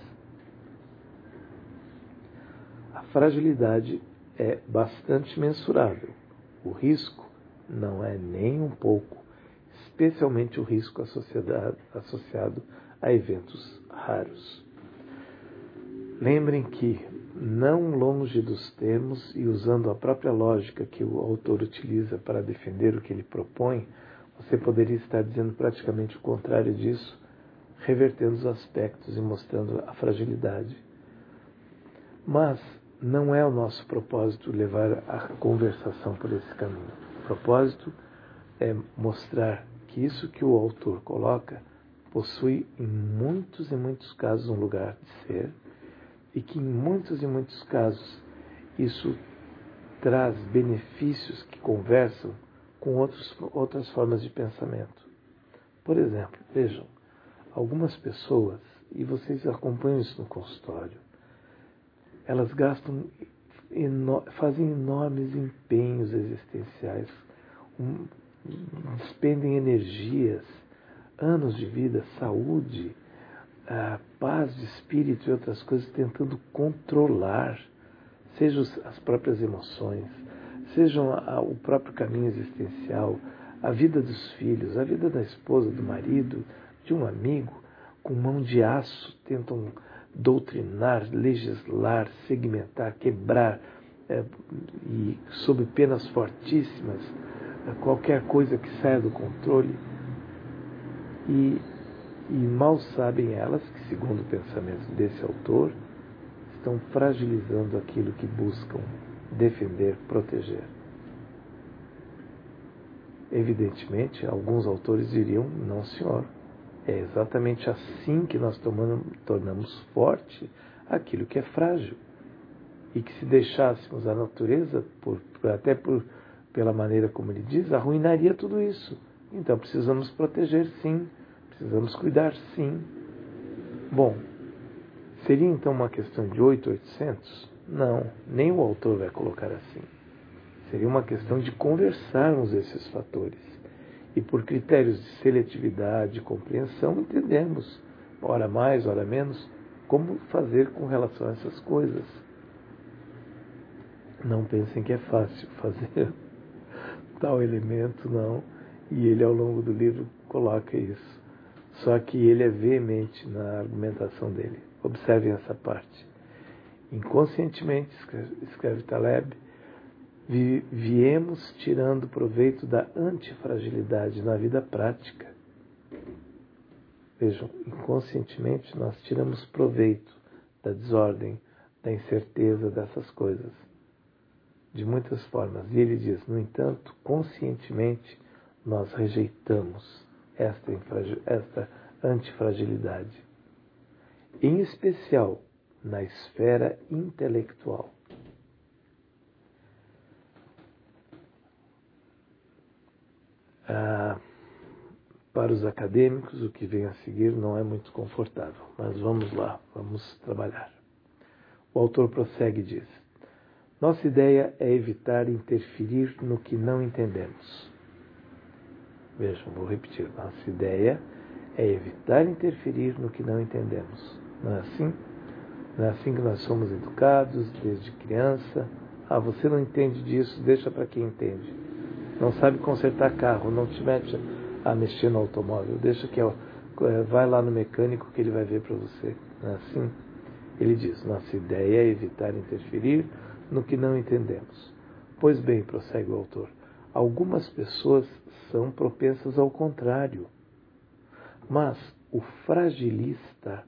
Speaker 1: A fragilidade é bastante mensurável. O risco não é nem um pouco, especialmente o risco associado a eventos raros. Lembrem que, não longe dos termos e usando a própria lógica que o autor utiliza para defender o que ele propõe, você poderia estar dizendo praticamente o contrário disso, revertendo os aspectos e mostrando a fragilidade. Mas não é o nosso propósito levar a conversação por esse caminho. propósito é mostrar que isso que o autor coloca possui em muitos e muitos casos um lugar de ser e que em muitos e muitos casos isso traz benefícios que conversam com outras formas de pensamento. Por exemplo, vejam, algumas pessoas, e vocês acompanham isso no consultório, elas fazem enormes empenhos existenciais, despendem energias, anos de vida, saúde, paz de espírito e outras coisas, tentando controlar, sejam as próprias emoções, sejam o próprio caminho existencial, a vida dos filhos, a vida da esposa, do marido, de um amigo, com mão de aço, tentam doutrinar, legislar, segmentar, quebrar, e sob penas fortíssimas, qualquer coisa que saia do controle. E mal sabem elas que, segundo o pensamento desse autor, estão fragilizando aquilo que buscam defender, proteger. Evidentemente, alguns autores diriam, não senhor, é exatamente assim que nós tornamos forte aquilo que é frágil. E que se deixássemos a natureza, pela maneira como ele diz, arruinaria tudo isso. Então precisamos proteger sim, precisamos cuidar sim. Bom, seria então uma questão de 800? Não, nem o autor vai colocar assim. Seria uma questão de conversarmos esses fatores. E por critérios de seletividade e compreensão, entendemos, ora mais, ora menos, como fazer com relação a essas coisas. Não pensem que é fácil fazer tal elemento, não. E ele, ao longo do livro, coloca isso. Só que ele é veemente na argumentação dele. Observem essa parte. Inconscientemente, escreve Taleb, viemos tirando proveito da antifragilidade na vida prática. Vejam, inconscientemente nós tiramos proveito da desordem, da incerteza dessas coisas, de muitas formas. E ele diz, no entanto, conscientemente nós rejeitamos esta antifragilidade, em especial na esfera intelectual. Para os acadêmicos, o que vem a seguir não é muito confortável, mas vamos lá, vamos trabalhar. O autor prossegue e diz, nossa ideia é evitar interferir no que não entendemos. Vejam, vou repetir, nossa ideia é evitar interferir no que não entendemos. Não é assim? Não é assim que nós somos educados desde criança? Você não entende disso, deixa para quem entende. Não sabe consertar carro, não te mete a mexer no automóvel, deixa que vai lá no mecânico que ele vai ver para você. Não é assim? Ele diz, nossa ideia é evitar interferir no que não entendemos. Pois bem, prossegue o autor, algumas pessoas são propensas ao contrário. Mas o fragilista,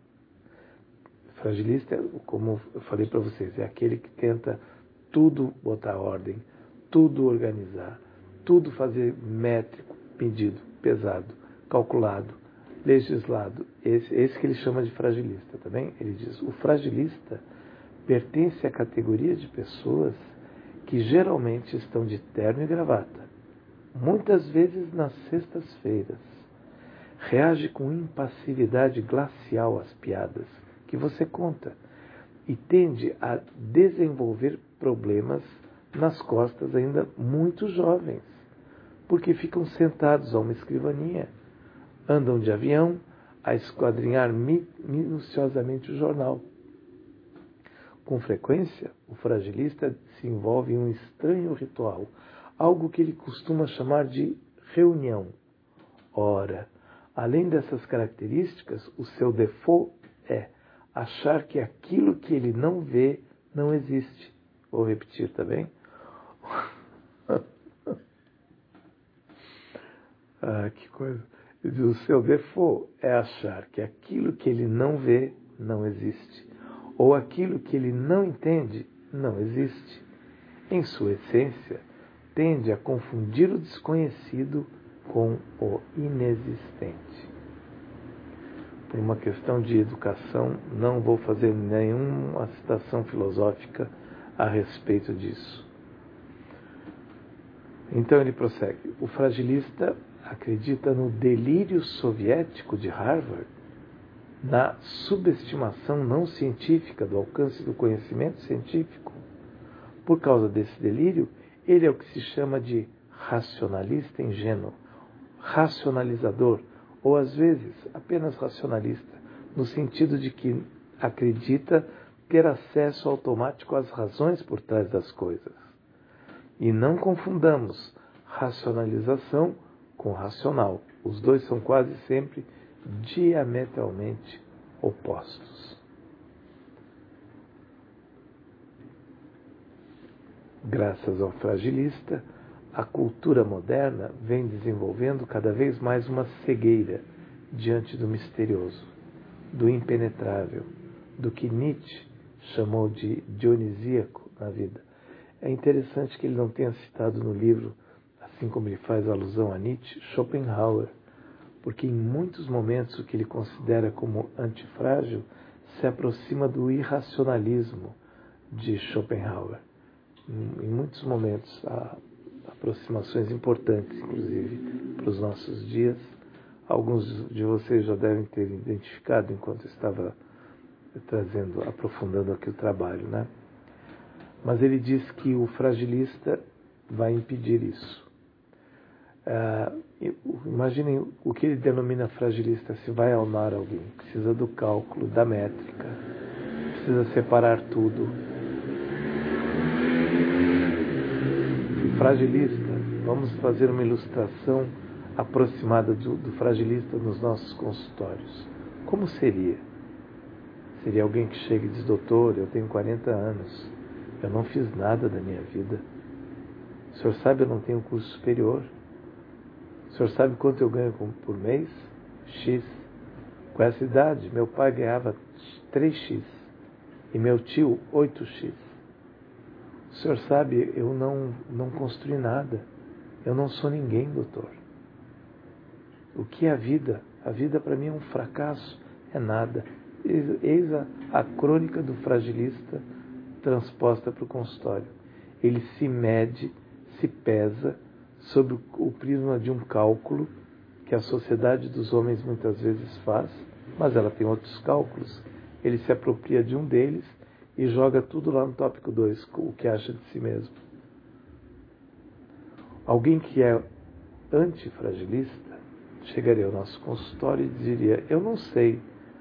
Speaker 1: como eu falei para vocês, é aquele que tenta tudo botar ordem, tudo organizar, tudo fazer métrico, medido, pesado, calculado, legislado. Esse que ele chama de fragilista, tá bem? Ele diz, o fragilista pertence à categoria de pessoas que geralmente estão de terno e gravata, muitas vezes nas sextas-feiras. Reage com impassividade glacial às piadas que você conta e tende a desenvolver problemas nas costas ainda muito jovens, porque ficam sentados a uma escrivaninha, andam de avião a esquadrinhar minuciosamente o jornal. Com frequência, o fragilista se envolve em um estranho ritual, algo que ele costuma chamar de reunião. Ora, além dessas características, o seu default é achar que aquilo que ele não vê não existe. Vou repetir também. Que coisa. O seu default é achar que aquilo que ele não vê não existe. Ou aquilo que ele não entende não existe. Em sua essência, tende a confundir o desconhecido com o inexistente. Por uma questão de educação, não vou fazer nenhuma citação filosófica a respeito disso. Então ele prossegue. O fragilista acredita no delírio soviético de Harvard, na subestimação não científica do alcance do conhecimento científico. Por causa desse delírio, ele é o que se chama de racionalista ingênuo, racionalizador, ou às vezes apenas racionalista, no sentido de que acredita ter acesso automático às razões por trás das coisas. E não confundamos racionalização com racional. Os dois são quase sempre diametralmente opostos. Graças ao fragilista, a cultura moderna vem desenvolvendo cada vez mais uma cegueira diante do misterioso, do impenetrável, do que Nietzsche chamou de dionisíaco na vida. É interessante que ele não tenha citado no livro, assim como ele faz alusão a Nietzsche, Schopenhauer, porque em muitos momentos o que ele considera como antifrágil se aproxima do irracionalismo de Schopenhauer. Em muitos momentos há aproximações importantes, inclusive, para os nossos dias. Alguns de vocês já devem ter identificado enquanto eu estava aprofundando aqui o trabalho, né? Mas ele diz que o fragilista vai impedir isso. Imaginem o que ele denomina fragilista. Se vai almar alguém, precisa do cálculo, da métrica, precisa separar tudo. Fragilista, vamos fazer uma ilustração aproximada do fragilista nos nossos consultórios. Como seria? Seria alguém que chega e diz: doutor, eu tenho 40 anos, eu não fiz nada da minha vida. O senhor sabe, eu não tenho curso superior. O senhor sabe quanto eu ganho por mês? X. Com essa idade, meu pai ganhava 3x e meu tio 8x. O senhor sabe, eu não construí nada. Eu não sou ninguém, doutor. O que é a vida? A vida para mim é um fracasso, é nada. Eis a crônica do fragilista transposta para o consultório. Ele se mede, se pesa sob o prisma de um cálculo que a sociedade dos homens muitas vezes faz, mas ela tem outros cálculos. Ele se apropria de um deles e joga tudo lá no tópico 2, o que acha de si mesmo. Alguém que é antifragilista chegaria ao nosso consultório e diria: eu não sei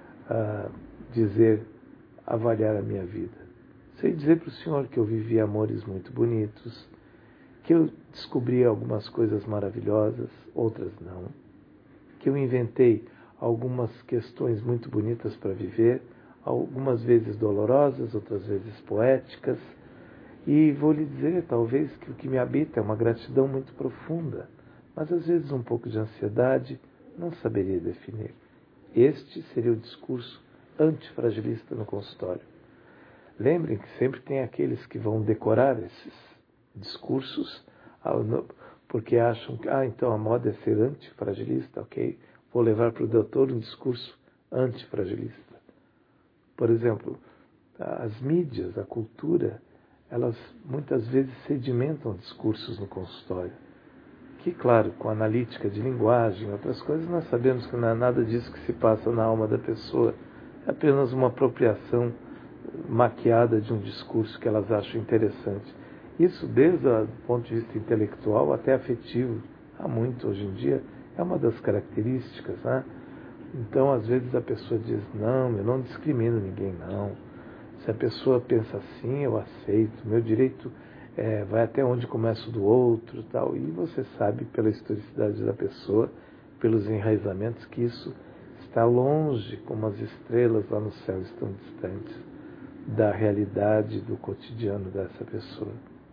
Speaker 1: avaliar a minha vida. Sei dizer para o senhor que eu vivi amores muito bonitos, que eu descobri algumas coisas maravilhosas, outras não, que eu inventei algumas questões muito bonitas para viver, algumas vezes dolorosas, outras vezes poéticas, e vou lhe dizer, talvez, que o que me habita é uma gratidão muito profunda, mas às vezes um pouco de ansiedade, não saberia definir. Este seria o discurso antifragilista no consultório. Lembrem que sempre tem aqueles que vão decorar esses discursos, porque acham que, então a moda é ser antifragilista, ok? Vou levar para o doutor um discurso antifragilista. Por exemplo, as mídias, a cultura, elas muitas vezes sedimentam discursos no consultório. Que, claro, com analítica de linguagem, outras coisas, nós sabemos que não é nada disso que se passa na alma da pessoa. É apenas uma apropriação maquiada de um discurso que elas acham interessante. Isso, desde o ponto de vista intelectual até afetivo, há muito hoje em dia, é uma das características, né? Então, às vezes a pessoa diz: não, eu não discrimino ninguém, não. Se a pessoa pensa assim, eu aceito. Meu direito vai até onde começa o do outro, tal. E você sabe, pela historicidade da pessoa, pelos enraizamentos, que isso está longe, como as estrelas lá no céu estão distantes da realidade, do cotidiano dessa pessoa.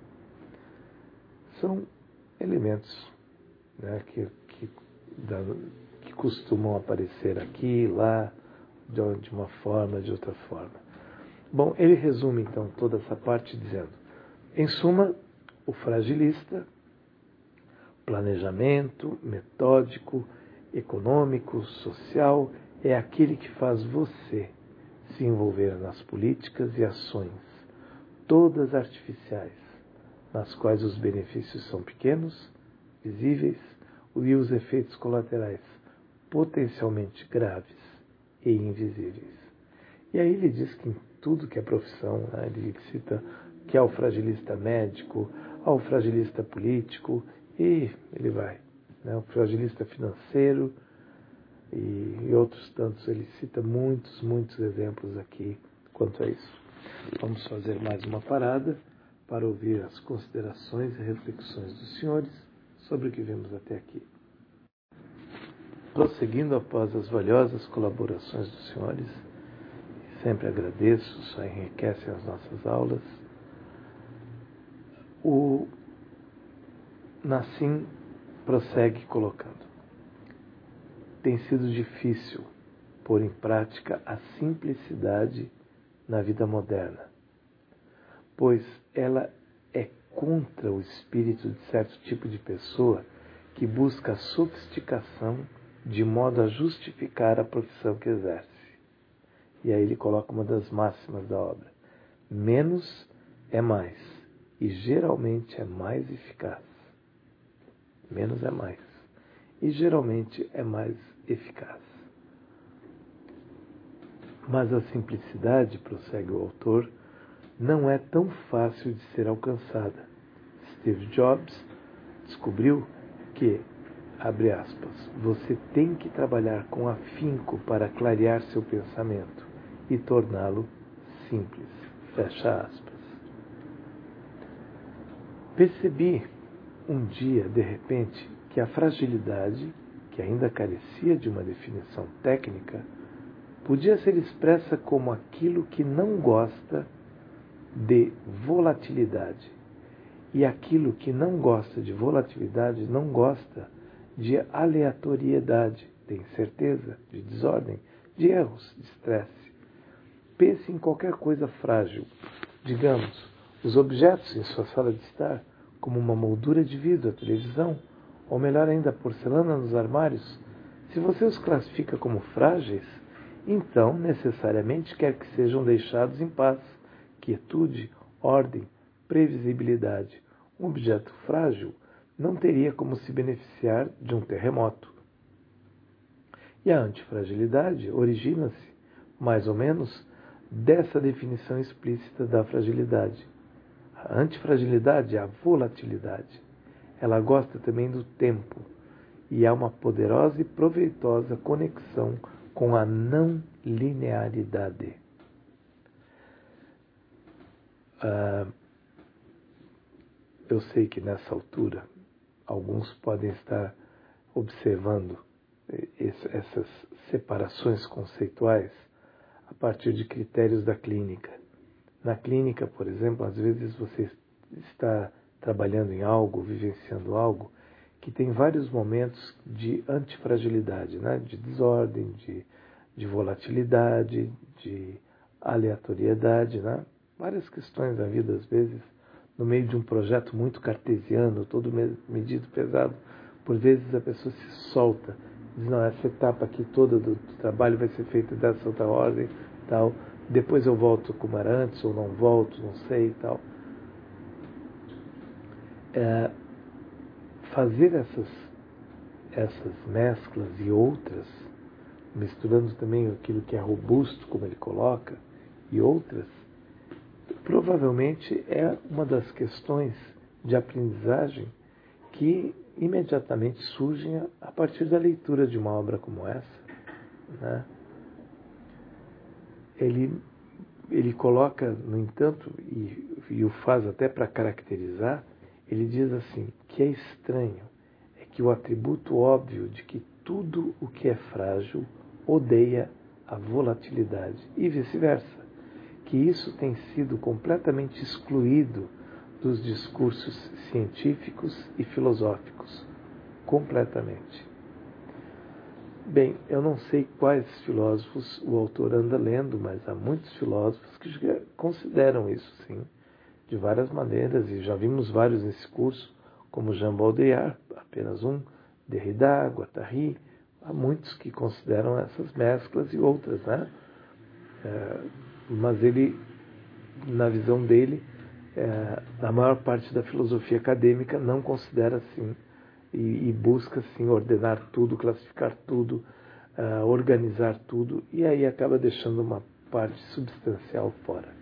Speaker 1: São elementos, né, que costumam aparecer aqui e lá, de uma forma, de outra forma. Bom, ele resume então toda essa parte dizendo: em suma, o fragilista planejamento metódico, econômico, social, é aquele que faz você se envolver nas políticas e ações, todas artificiais, nas quais os benefícios são pequenos, visíveis, e os efeitos colaterais potencialmente graves e invisíveis. E aí ele diz que em tudo que é profissão, né, ele cita que há o fragilista médico, há o fragilista político, e ele vai, né, o fragilista financeiro e outros tantos. Ele cita muitos exemplos aqui quanto a isso. Vamos fazer mais uma parada para ouvir as considerações e reflexões dos senhores sobre o que vimos até aqui. Prosseguindo após as valiosas colaborações dos senhores, sempre agradeço, só enriquecem as nossas aulas, o Nassim prossegue colocando: tem sido difícil pôr em prática a simplicidade na vida moderna, pois ela é contra o espírito de certo tipo de pessoa que busca a sofisticação de modo a justificar a profissão que exerce. E aí ele coloca uma das máximas da obra: menos é mais, e geralmente é mais eficaz. Menos é mais, e geralmente é mais eficaz. Mas a simplicidade, prossegue o autor, não é tão fácil de ser alcançada. Steve Jobs descobriu que, abre aspas, você tem que trabalhar com afinco para clarear seu pensamento e torná-lo simples, fecha aspas. Percebi um dia, de repente, que a fragilidade, que ainda carecia de uma definição técnica, podia ser expressa como aquilo que não gosta de volatilidade. E aquilo que não gosta de volatilidade não gosta de aleatoriedade, de incerteza, de desordem, de erros, de estresse. Pense em qualquer coisa frágil, digamos, os objetos em sua sala de estar, como uma moldura de vidro, a televisão, ou melhor ainda, a porcelana nos armários. Se você os classifica como frágeis, então necessariamente quer que sejam deixados em paz, quietude, ordem, previsibilidade. Um objeto frágil não teria como se beneficiar de um terremoto. E a antifragilidade origina-se, mais ou menos, dessa definição explícita da fragilidade. A antifragilidade é a volatilidade. Ela gosta também do tempo, e há uma poderosa e proveitosa conexão com a não linearidade. Eu sei que nessa altura alguns podem estar observando essas separações conceituais a partir de critérios da clínica. Na clínica, por exemplo, às vezes você está trabalhando em algo, vivenciando algo que tem vários momentos de antifragilidade, né? De desordem, de volatilidade, de aleatoriedade, né? Várias questões da vida, às vezes, no meio de um projeto muito cartesiano, todo medido, pesado, por vezes a pessoa se solta, diz, não, essa etapa aqui toda do trabalho vai ser feita dessa outra ordem, tal, depois eu volto como era antes, ou não volto, não sei e tal. Fazer essas mesclas e outras, misturando também aquilo que é robusto, como ele coloca, e outras, provavelmente é uma das questões de aprendizagem que imediatamente surgem a partir da leitura de uma obra como essa, né? Ele coloca, no entanto, e o faz até para caracterizar, ele diz assim, que é estranho, é que o atributo óbvio de que tudo o que é frágil odeia a volatilidade, e vice-versa, que isso tem sido completamente excluído dos discursos científicos e filosóficos, completamente. Bem, eu não sei quais filósofos o autor anda lendo, mas há muitos filósofos que consideram isso, sim, de várias maneiras, e já vimos vários nesse curso, como Jean Baudrillard, apenas um, Derrida, Guattari, há muitos que consideram essas mesclas e outras, né? Mas ele, na visão dele, a maior parte da filosofia acadêmica não considera assim e busca assim ordenar tudo, classificar tudo, organizar tudo, e aí acaba deixando uma parte substancial fora.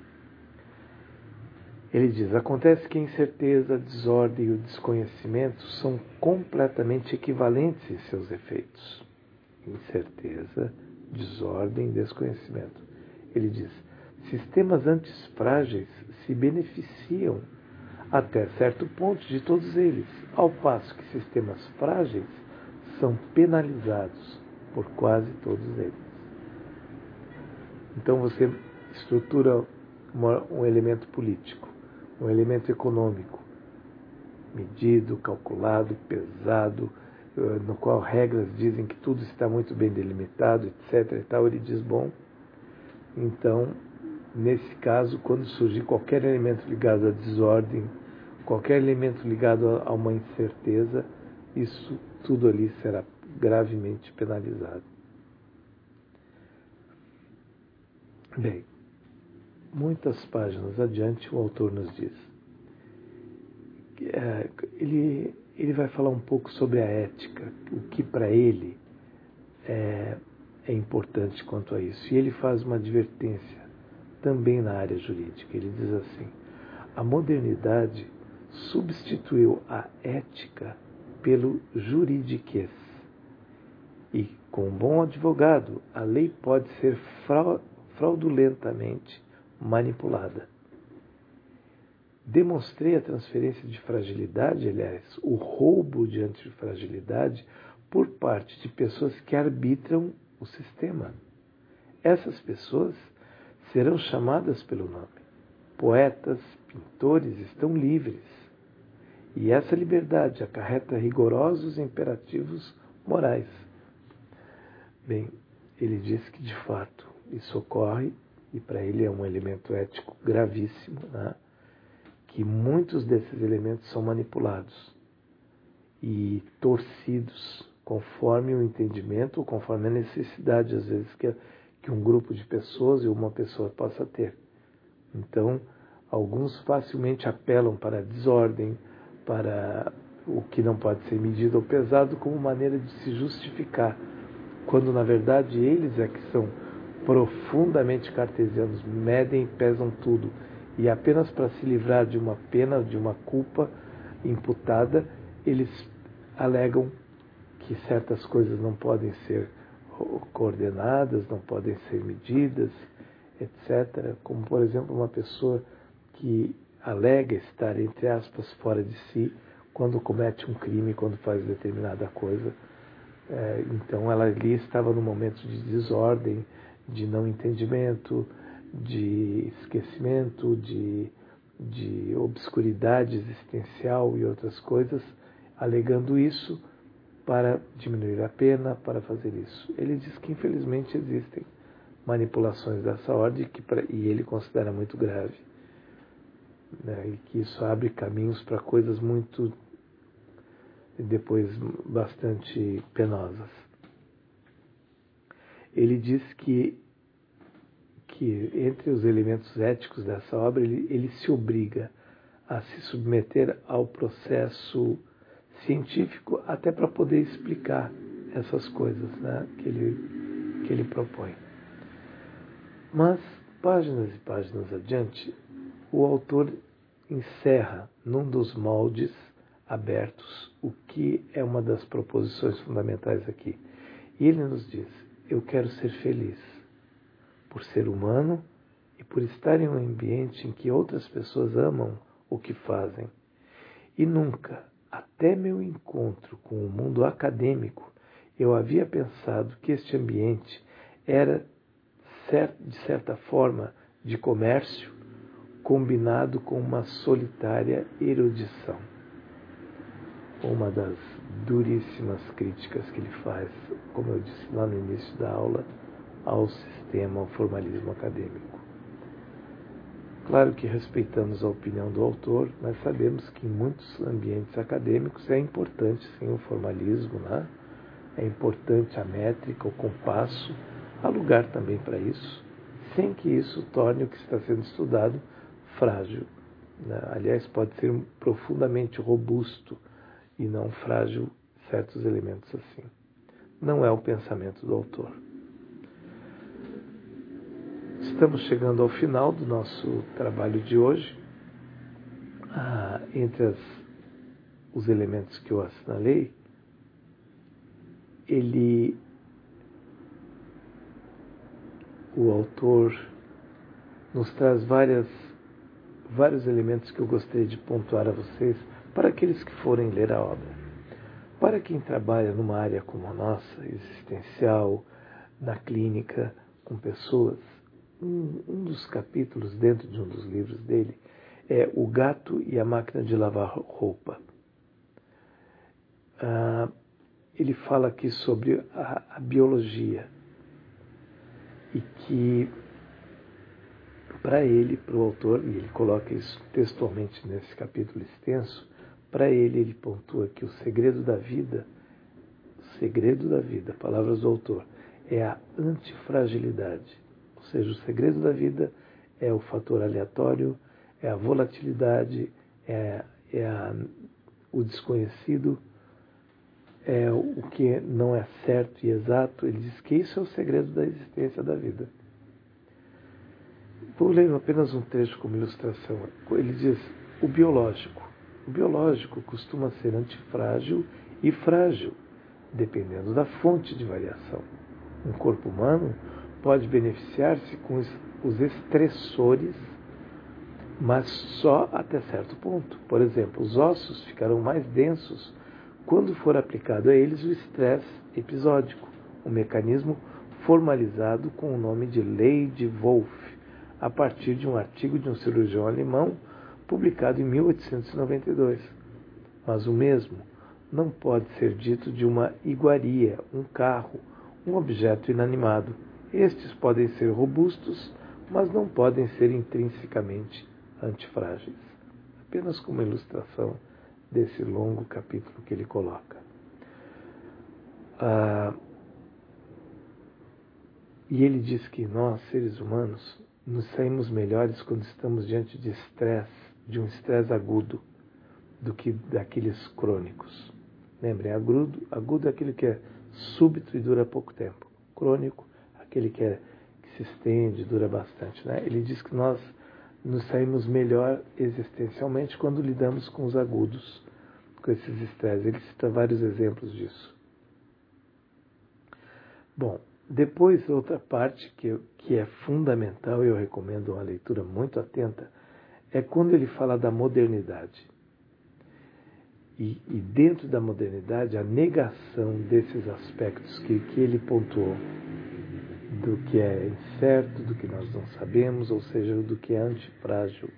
Speaker 1: Ele diz: acontece que a incerteza, a desordem e o desconhecimento são completamente equivalentes em seus efeitos. Incerteza, desordem e desconhecimento. Ele diz: sistemas antes frágeis se beneficiam até certo ponto de todos eles, ao passo que sistemas frágeis são penalizados por quase todos eles. Então você estrutura um elemento político, um elemento econômico, medido, calculado, pesado, no qual regras dizem que tudo está muito bem delimitado, etc. e tal. Ele diz: bom, então, nesse caso, quando surgir qualquer elemento ligado à desordem, qualquer elemento ligado a uma incerteza, isso tudo ali será gravemente penalizado. Bem, muitas páginas adiante, o autor nos diz. Ele vai falar um pouco sobre a ética, o que para ele é importante quanto a isso. E ele faz uma advertência também na área jurídica. Ele diz assim: a modernidade substituiu a ética pelo juridiquês. E, com um bom advogado, a lei pode ser fraudulentamente manipulada. Demonstrei a transferência de fragilidade, aliás, o roubo de antifragilidade por parte de pessoas que arbitram o sistema. Essas pessoas serão chamadas pelo nome. Poetas, pintores estão livres. E essa liberdade acarreta rigorosos imperativos morais. Bem, ele diz que de fato isso ocorre, e para ele é um elemento ético gravíssimo, né? Que muitos desses elementos são manipulados e torcidos conforme o entendimento, ou conforme a necessidade, às vezes, que um grupo de pessoas e uma pessoa possa ter. Então, alguns facilmente apelam para a desordem, para o que não pode ser medido ou pesado, como maneira de se justificar, quando na verdade eles é que são profundamente cartesianos, medem e pesam tudo, e apenas para se livrar de uma pena, de uma culpa imputada, eles alegam que certas coisas não podem ser coordenadas, não podem ser medidas, etc. Como, por exemplo, uma pessoa que alega estar, entre aspas, fora de si quando comete um crime, quando faz determinada coisa. Então ela ali estava num momento de desordem, de não entendimento, de esquecimento, de obscuridade existencial e outras coisas, alegando isso para diminuir a pena, para fazer isso. Ele diz que infelizmente existem manipulações dessa ordem e ele considera muito grave, né, e que isso abre caminhos para coisas muito depois bastante penosas. Ele diz que entre os elementos éticos dessa obra, ele se obriga a se submeter ao processo científico até para poder explicar essas coisas, né, que ele propõe. Mas, páginas e páginas adiante, o autor encerra num dos moldes abertos o que é uma das proposições fundamentais aqui. E ele nos diz: eu quero ser feliz por ser humano e por estar em um ambiente em que outras pessoas amam o que fazem. E nunca, até meu encontro com o mundo acadêmico, eu havia pensado que este ambiente era, de certa forma, de comércio, combinado com uma solitária erudição. Uma das duríssimas críticas que ele faz, como eu disse lá no início da aula, ao sistema, ao formalismo acadêmico. Claro que respeitamos a opinião do autor, mas sabemos que em muitos ambientes acadêmicos é importante sim o formalismo, né? É importante a métrica, o compasso, há lugar também para isso, sem que isso torne o que está sendo estudado frágil, né? Aliás, pode ser profundamente robusto e não frágil certos elementos assim. Não é o pensamento do autor. Estamos chegando ao final do nosso trabalho de hoje. Entre os elementos que eu assinalei, o autor nos traz vários elementos que eu gostaria de pontuar a vocês para aqueles que forem ler a obra. Para quem trabalha numa área como a nossa, existencial, na clínica, com pessoas, um dos capítulos dentro de um dos livros dele é O Gato e a Máquina de Lavar Roupa. Ele fala aqui sobre a biologia e que para ele, para o autor, e ele coloca isso textualmente nesse capítulo extenso, para ele pontua que o segredo da vida, palavras do autor, é a antifragilidade. Ou seja, o segredo da vida é o fator aleatório, é a volatilidade, o desconhecido, é o que não é certo e exato. Ele diz que isso é o segredo da existência da vida. Vou ler apenas um trecho como ilustração. Ele diz: o biológico costuma ser antifrágil e frágil, dependendo da fonte de variação. Um corpo humano pode beneficiar-se com os estressores, mas só até certo ponto. Por exemplo, os ossos ficarão mais densos quando for aplicado a eles o estresse episódico, um mecanismo formalizado com o nome de Lei de Wolff, a partir de um artigo de um cirurgião alemão publicado em 1892. Mas o mesmo não pode ser dito de uma iguaria, um carro, um objeto inanimado. Estes podem ser robustos, mas não podem ser intrinsecamente antifrágeis. Apenas como ilustração desse longo capítulo que ele coloca. E ele diz que nós, seres humanos, nos saímos melhores quando estamos diante de um estresse agudo, do que daqueles crônicos. Lembrem, agudo é aquele que é súbito e dura pouco tempo. Crônico, aquele que se estende, dura bastante. Né? Ele diz que nós nos saímos melhor existencialmente quando lidamos com os agudos, com esses estresses. Ele cita vários exemplos disso. Bom, depois outra parte que é fundamental, e eu recomendo uma leitura muito atenta, é quando ele fala da modernidade. E dentro da modernidade, a negação desses aspectos que ele pontuou, do que é incerto, do que nós não sabemos, ou seja, do que é antifrágil.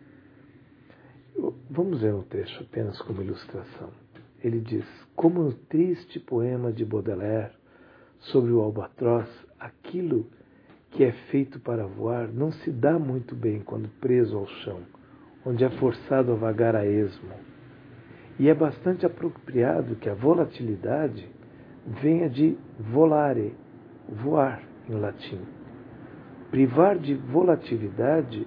Speaker 1: Vamos ver um trecho apenas como ilustração. Ele diz: como no triste poema de Baudelaire sobre o albatroz, aquilo que é feito para voar não se dá muito bem quando preso ao chão, onde é forçado a vagar a esmo. E é bastante apropriado que a volatilidade venha de volare, voar em latim. Privar de volatilidade,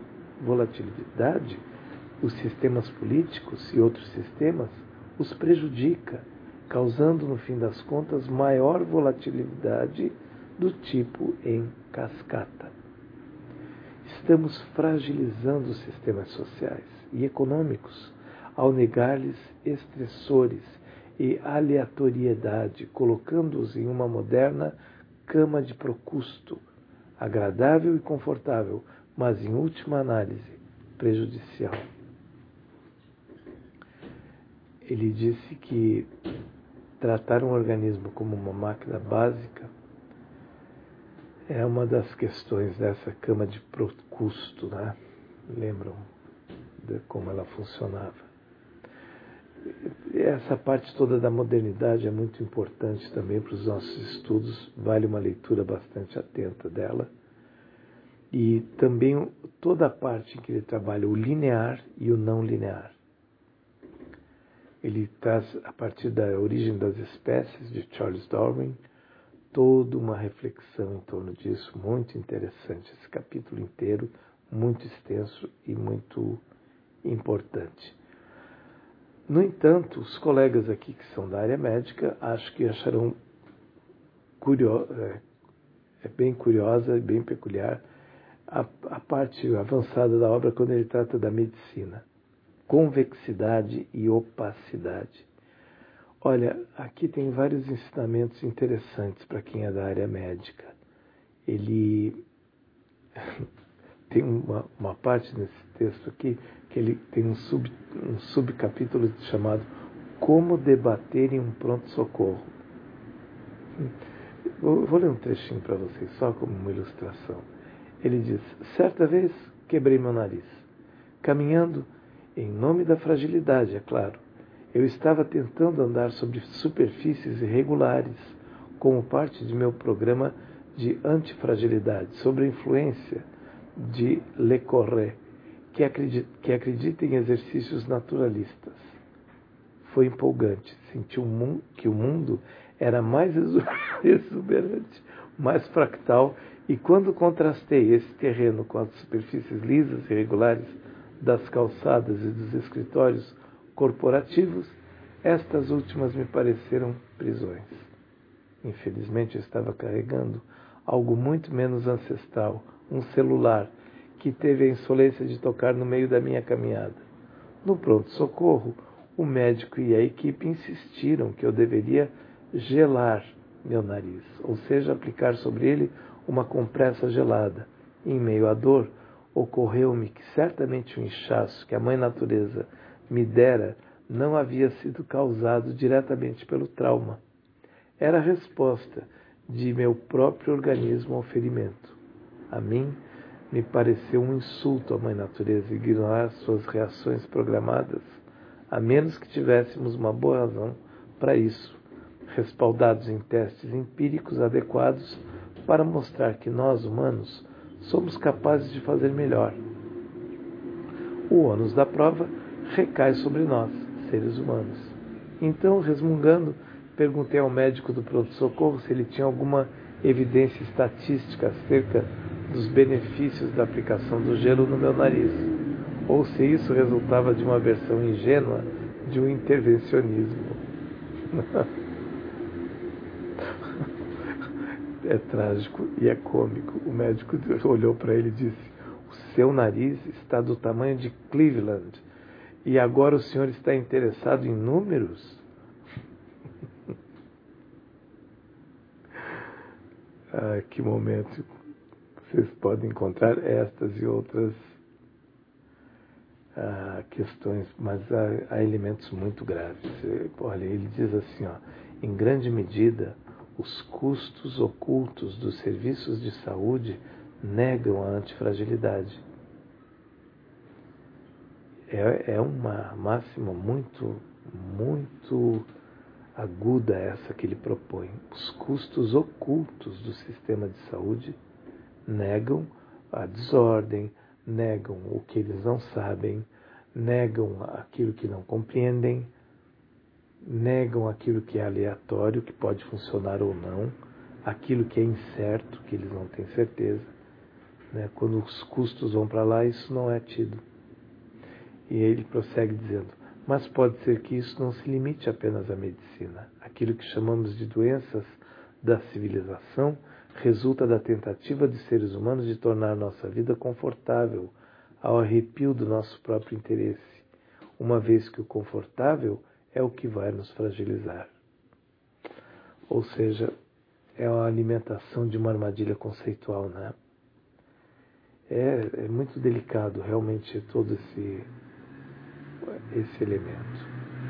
Speaker 1: os sistemas políticos e outros sistemas os prejudica, causando, no fim das contas, maior volatilidade do tipo em cascata. Estamos fragilizando os sistemas sociais e econômicos ao negar-lhes estressores e aleatoriedade, colocando-os em uma moderna cama de procusto, agradável e confortável, mas, em última análise, prejudicial. Ele disse que tratar um organismo como uma máquina básica é uma das questões dessa cama de procusto, né? Lembram de como ela funcionava? Essa parte toda da modernidade é muito importante também para os nossos estudos, vale uma leitura bastante atenta dela. e também toda a parte em que ele trabalha o linear e o não linear. Ele traz, a partir da origem das espécies, de Charles Darwin, toda uma reflexão em torno disso, muito interessante. Esse capítulo inteiro, muito extenso e muito importante. No entanto, os colegas aqui que são da área médica, acho que acharão bem curiosa e bem peculiar a parte avançada da obra quando ele trata da medicina. Convexidade e opacidade. Olha, aqui tem vários ensinamentos interessantes para quem é da área médica. Ele tem uma parte nesse texto aqui que ele tem um subcapítulo chamado Como debater em um pronto-socorro. Vou ler um trechinho para vocês, só como uma ilustração. Ele diz: certa vez quebrei meu nariz. Caminhando, em nome da fragilidade, é claro, eu estava tentando andar sobre superfícies irregulares, como parte de meu programa de antifragilidade, sob a influência de Le Corre, que acredita em exercícios naturalistas. Foi empolgante. Senti que o mundo era mais exuberante, mais fractal, e quando contrastei esse terreno com as superfícies lisas e regulares das calçadas e dos escritórios corporativos, estas últimas me pareceram prisões. Infelizmente, eu estava carregando algo muito menos ancestral, um celular, que teve a insolência de tocar no meio da minha caminhada. No pronto-socorro, o médico e a equipe insistiram que eu deveria gelar meu nariz, ou seja, aplicar sobre ele uma compressa gelada. Em meio à dor, ocorreu-me que certamente o inchaço que a Mãe Natureza me dera não havia sido causado diretamente pelo trauma. Era a resposta de meu próprio organismo ao ferimento. A mim, me pareceu um insulto à Mãe Natureza ignorar suas reações programadas, a menos que tivéssemos uma boa razão para isso, respaldados em testes empíricos adequados para mostrar que nós, humanos, somos capazes de fazer melhor. O ônus da prova recai sobre nós, seres humanos. Então, resmungando, perguntei ao médico do pronto-socorro se ele tinha alguma evidência estatística acerca dos benefícios da aplicação do gelo no meu nariz, ou se isso resultava de uma versão ingênua de um intervencionismo. É trágico e é cômico. O médico olhou para ele e disse: o seu nariz está do tamanho de Cleveland e agora o senhor está interessado em números? Que momento. Vocês podem encontrar estas e outras questões, mas há elementos muito graves. Olha, ele diz assim, em grande medida, os custos ocultos dos serviços de saúde negam a antifragilidade. É uma máxima muito, muito aguda essa que ele propõe. Os custos ocultos do sistema de saúde negam a desordem, negam o que eles não sabem, negam aquilo que não compreendem, negam aquilo que é aleatório, que pode funcionar ou não, aquilo que é incerto, que eles não têm certeza. Quando os custos vão para lá, isso não é tido. E ele prossegue dizendo: mas pode ser que isso não se limite apenas à medicina. Aquilo que chamamos de doenças da civilização resulta da tentativa de seres humanos de tornar nossa vida confortável, ao arrepio do nosso próprio interesse, uma vez que o confortável é o que vai nos fragilizar. Ou seja, é a alimentação de uma armadilha conceitual, né? É muito delicado realmente todo esse elemento.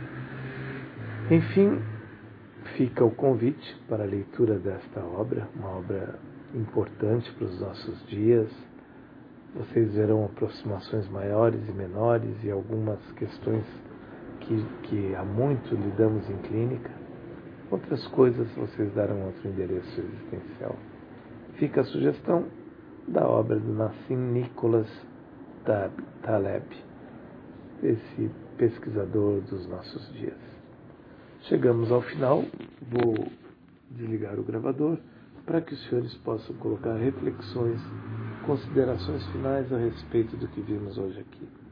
Speaker 1: Enfim, fica o convite para a leitura desta obra, uma obra importante para os nossos dias. Vocês verão aproximações maiores e menores e algumas questões que há muito lidamos em clínica. Outras coisas vocês darão outro endereço existencial. Fica a sugestão. da obra do Nassim Nicholas Taleb, esse pesquisador dos nossos dias. Chegamos ao final, vou desligar o gravador para que os senhores possam colocar reflexões, considerações finais a respeito do que vimos hoje aqui.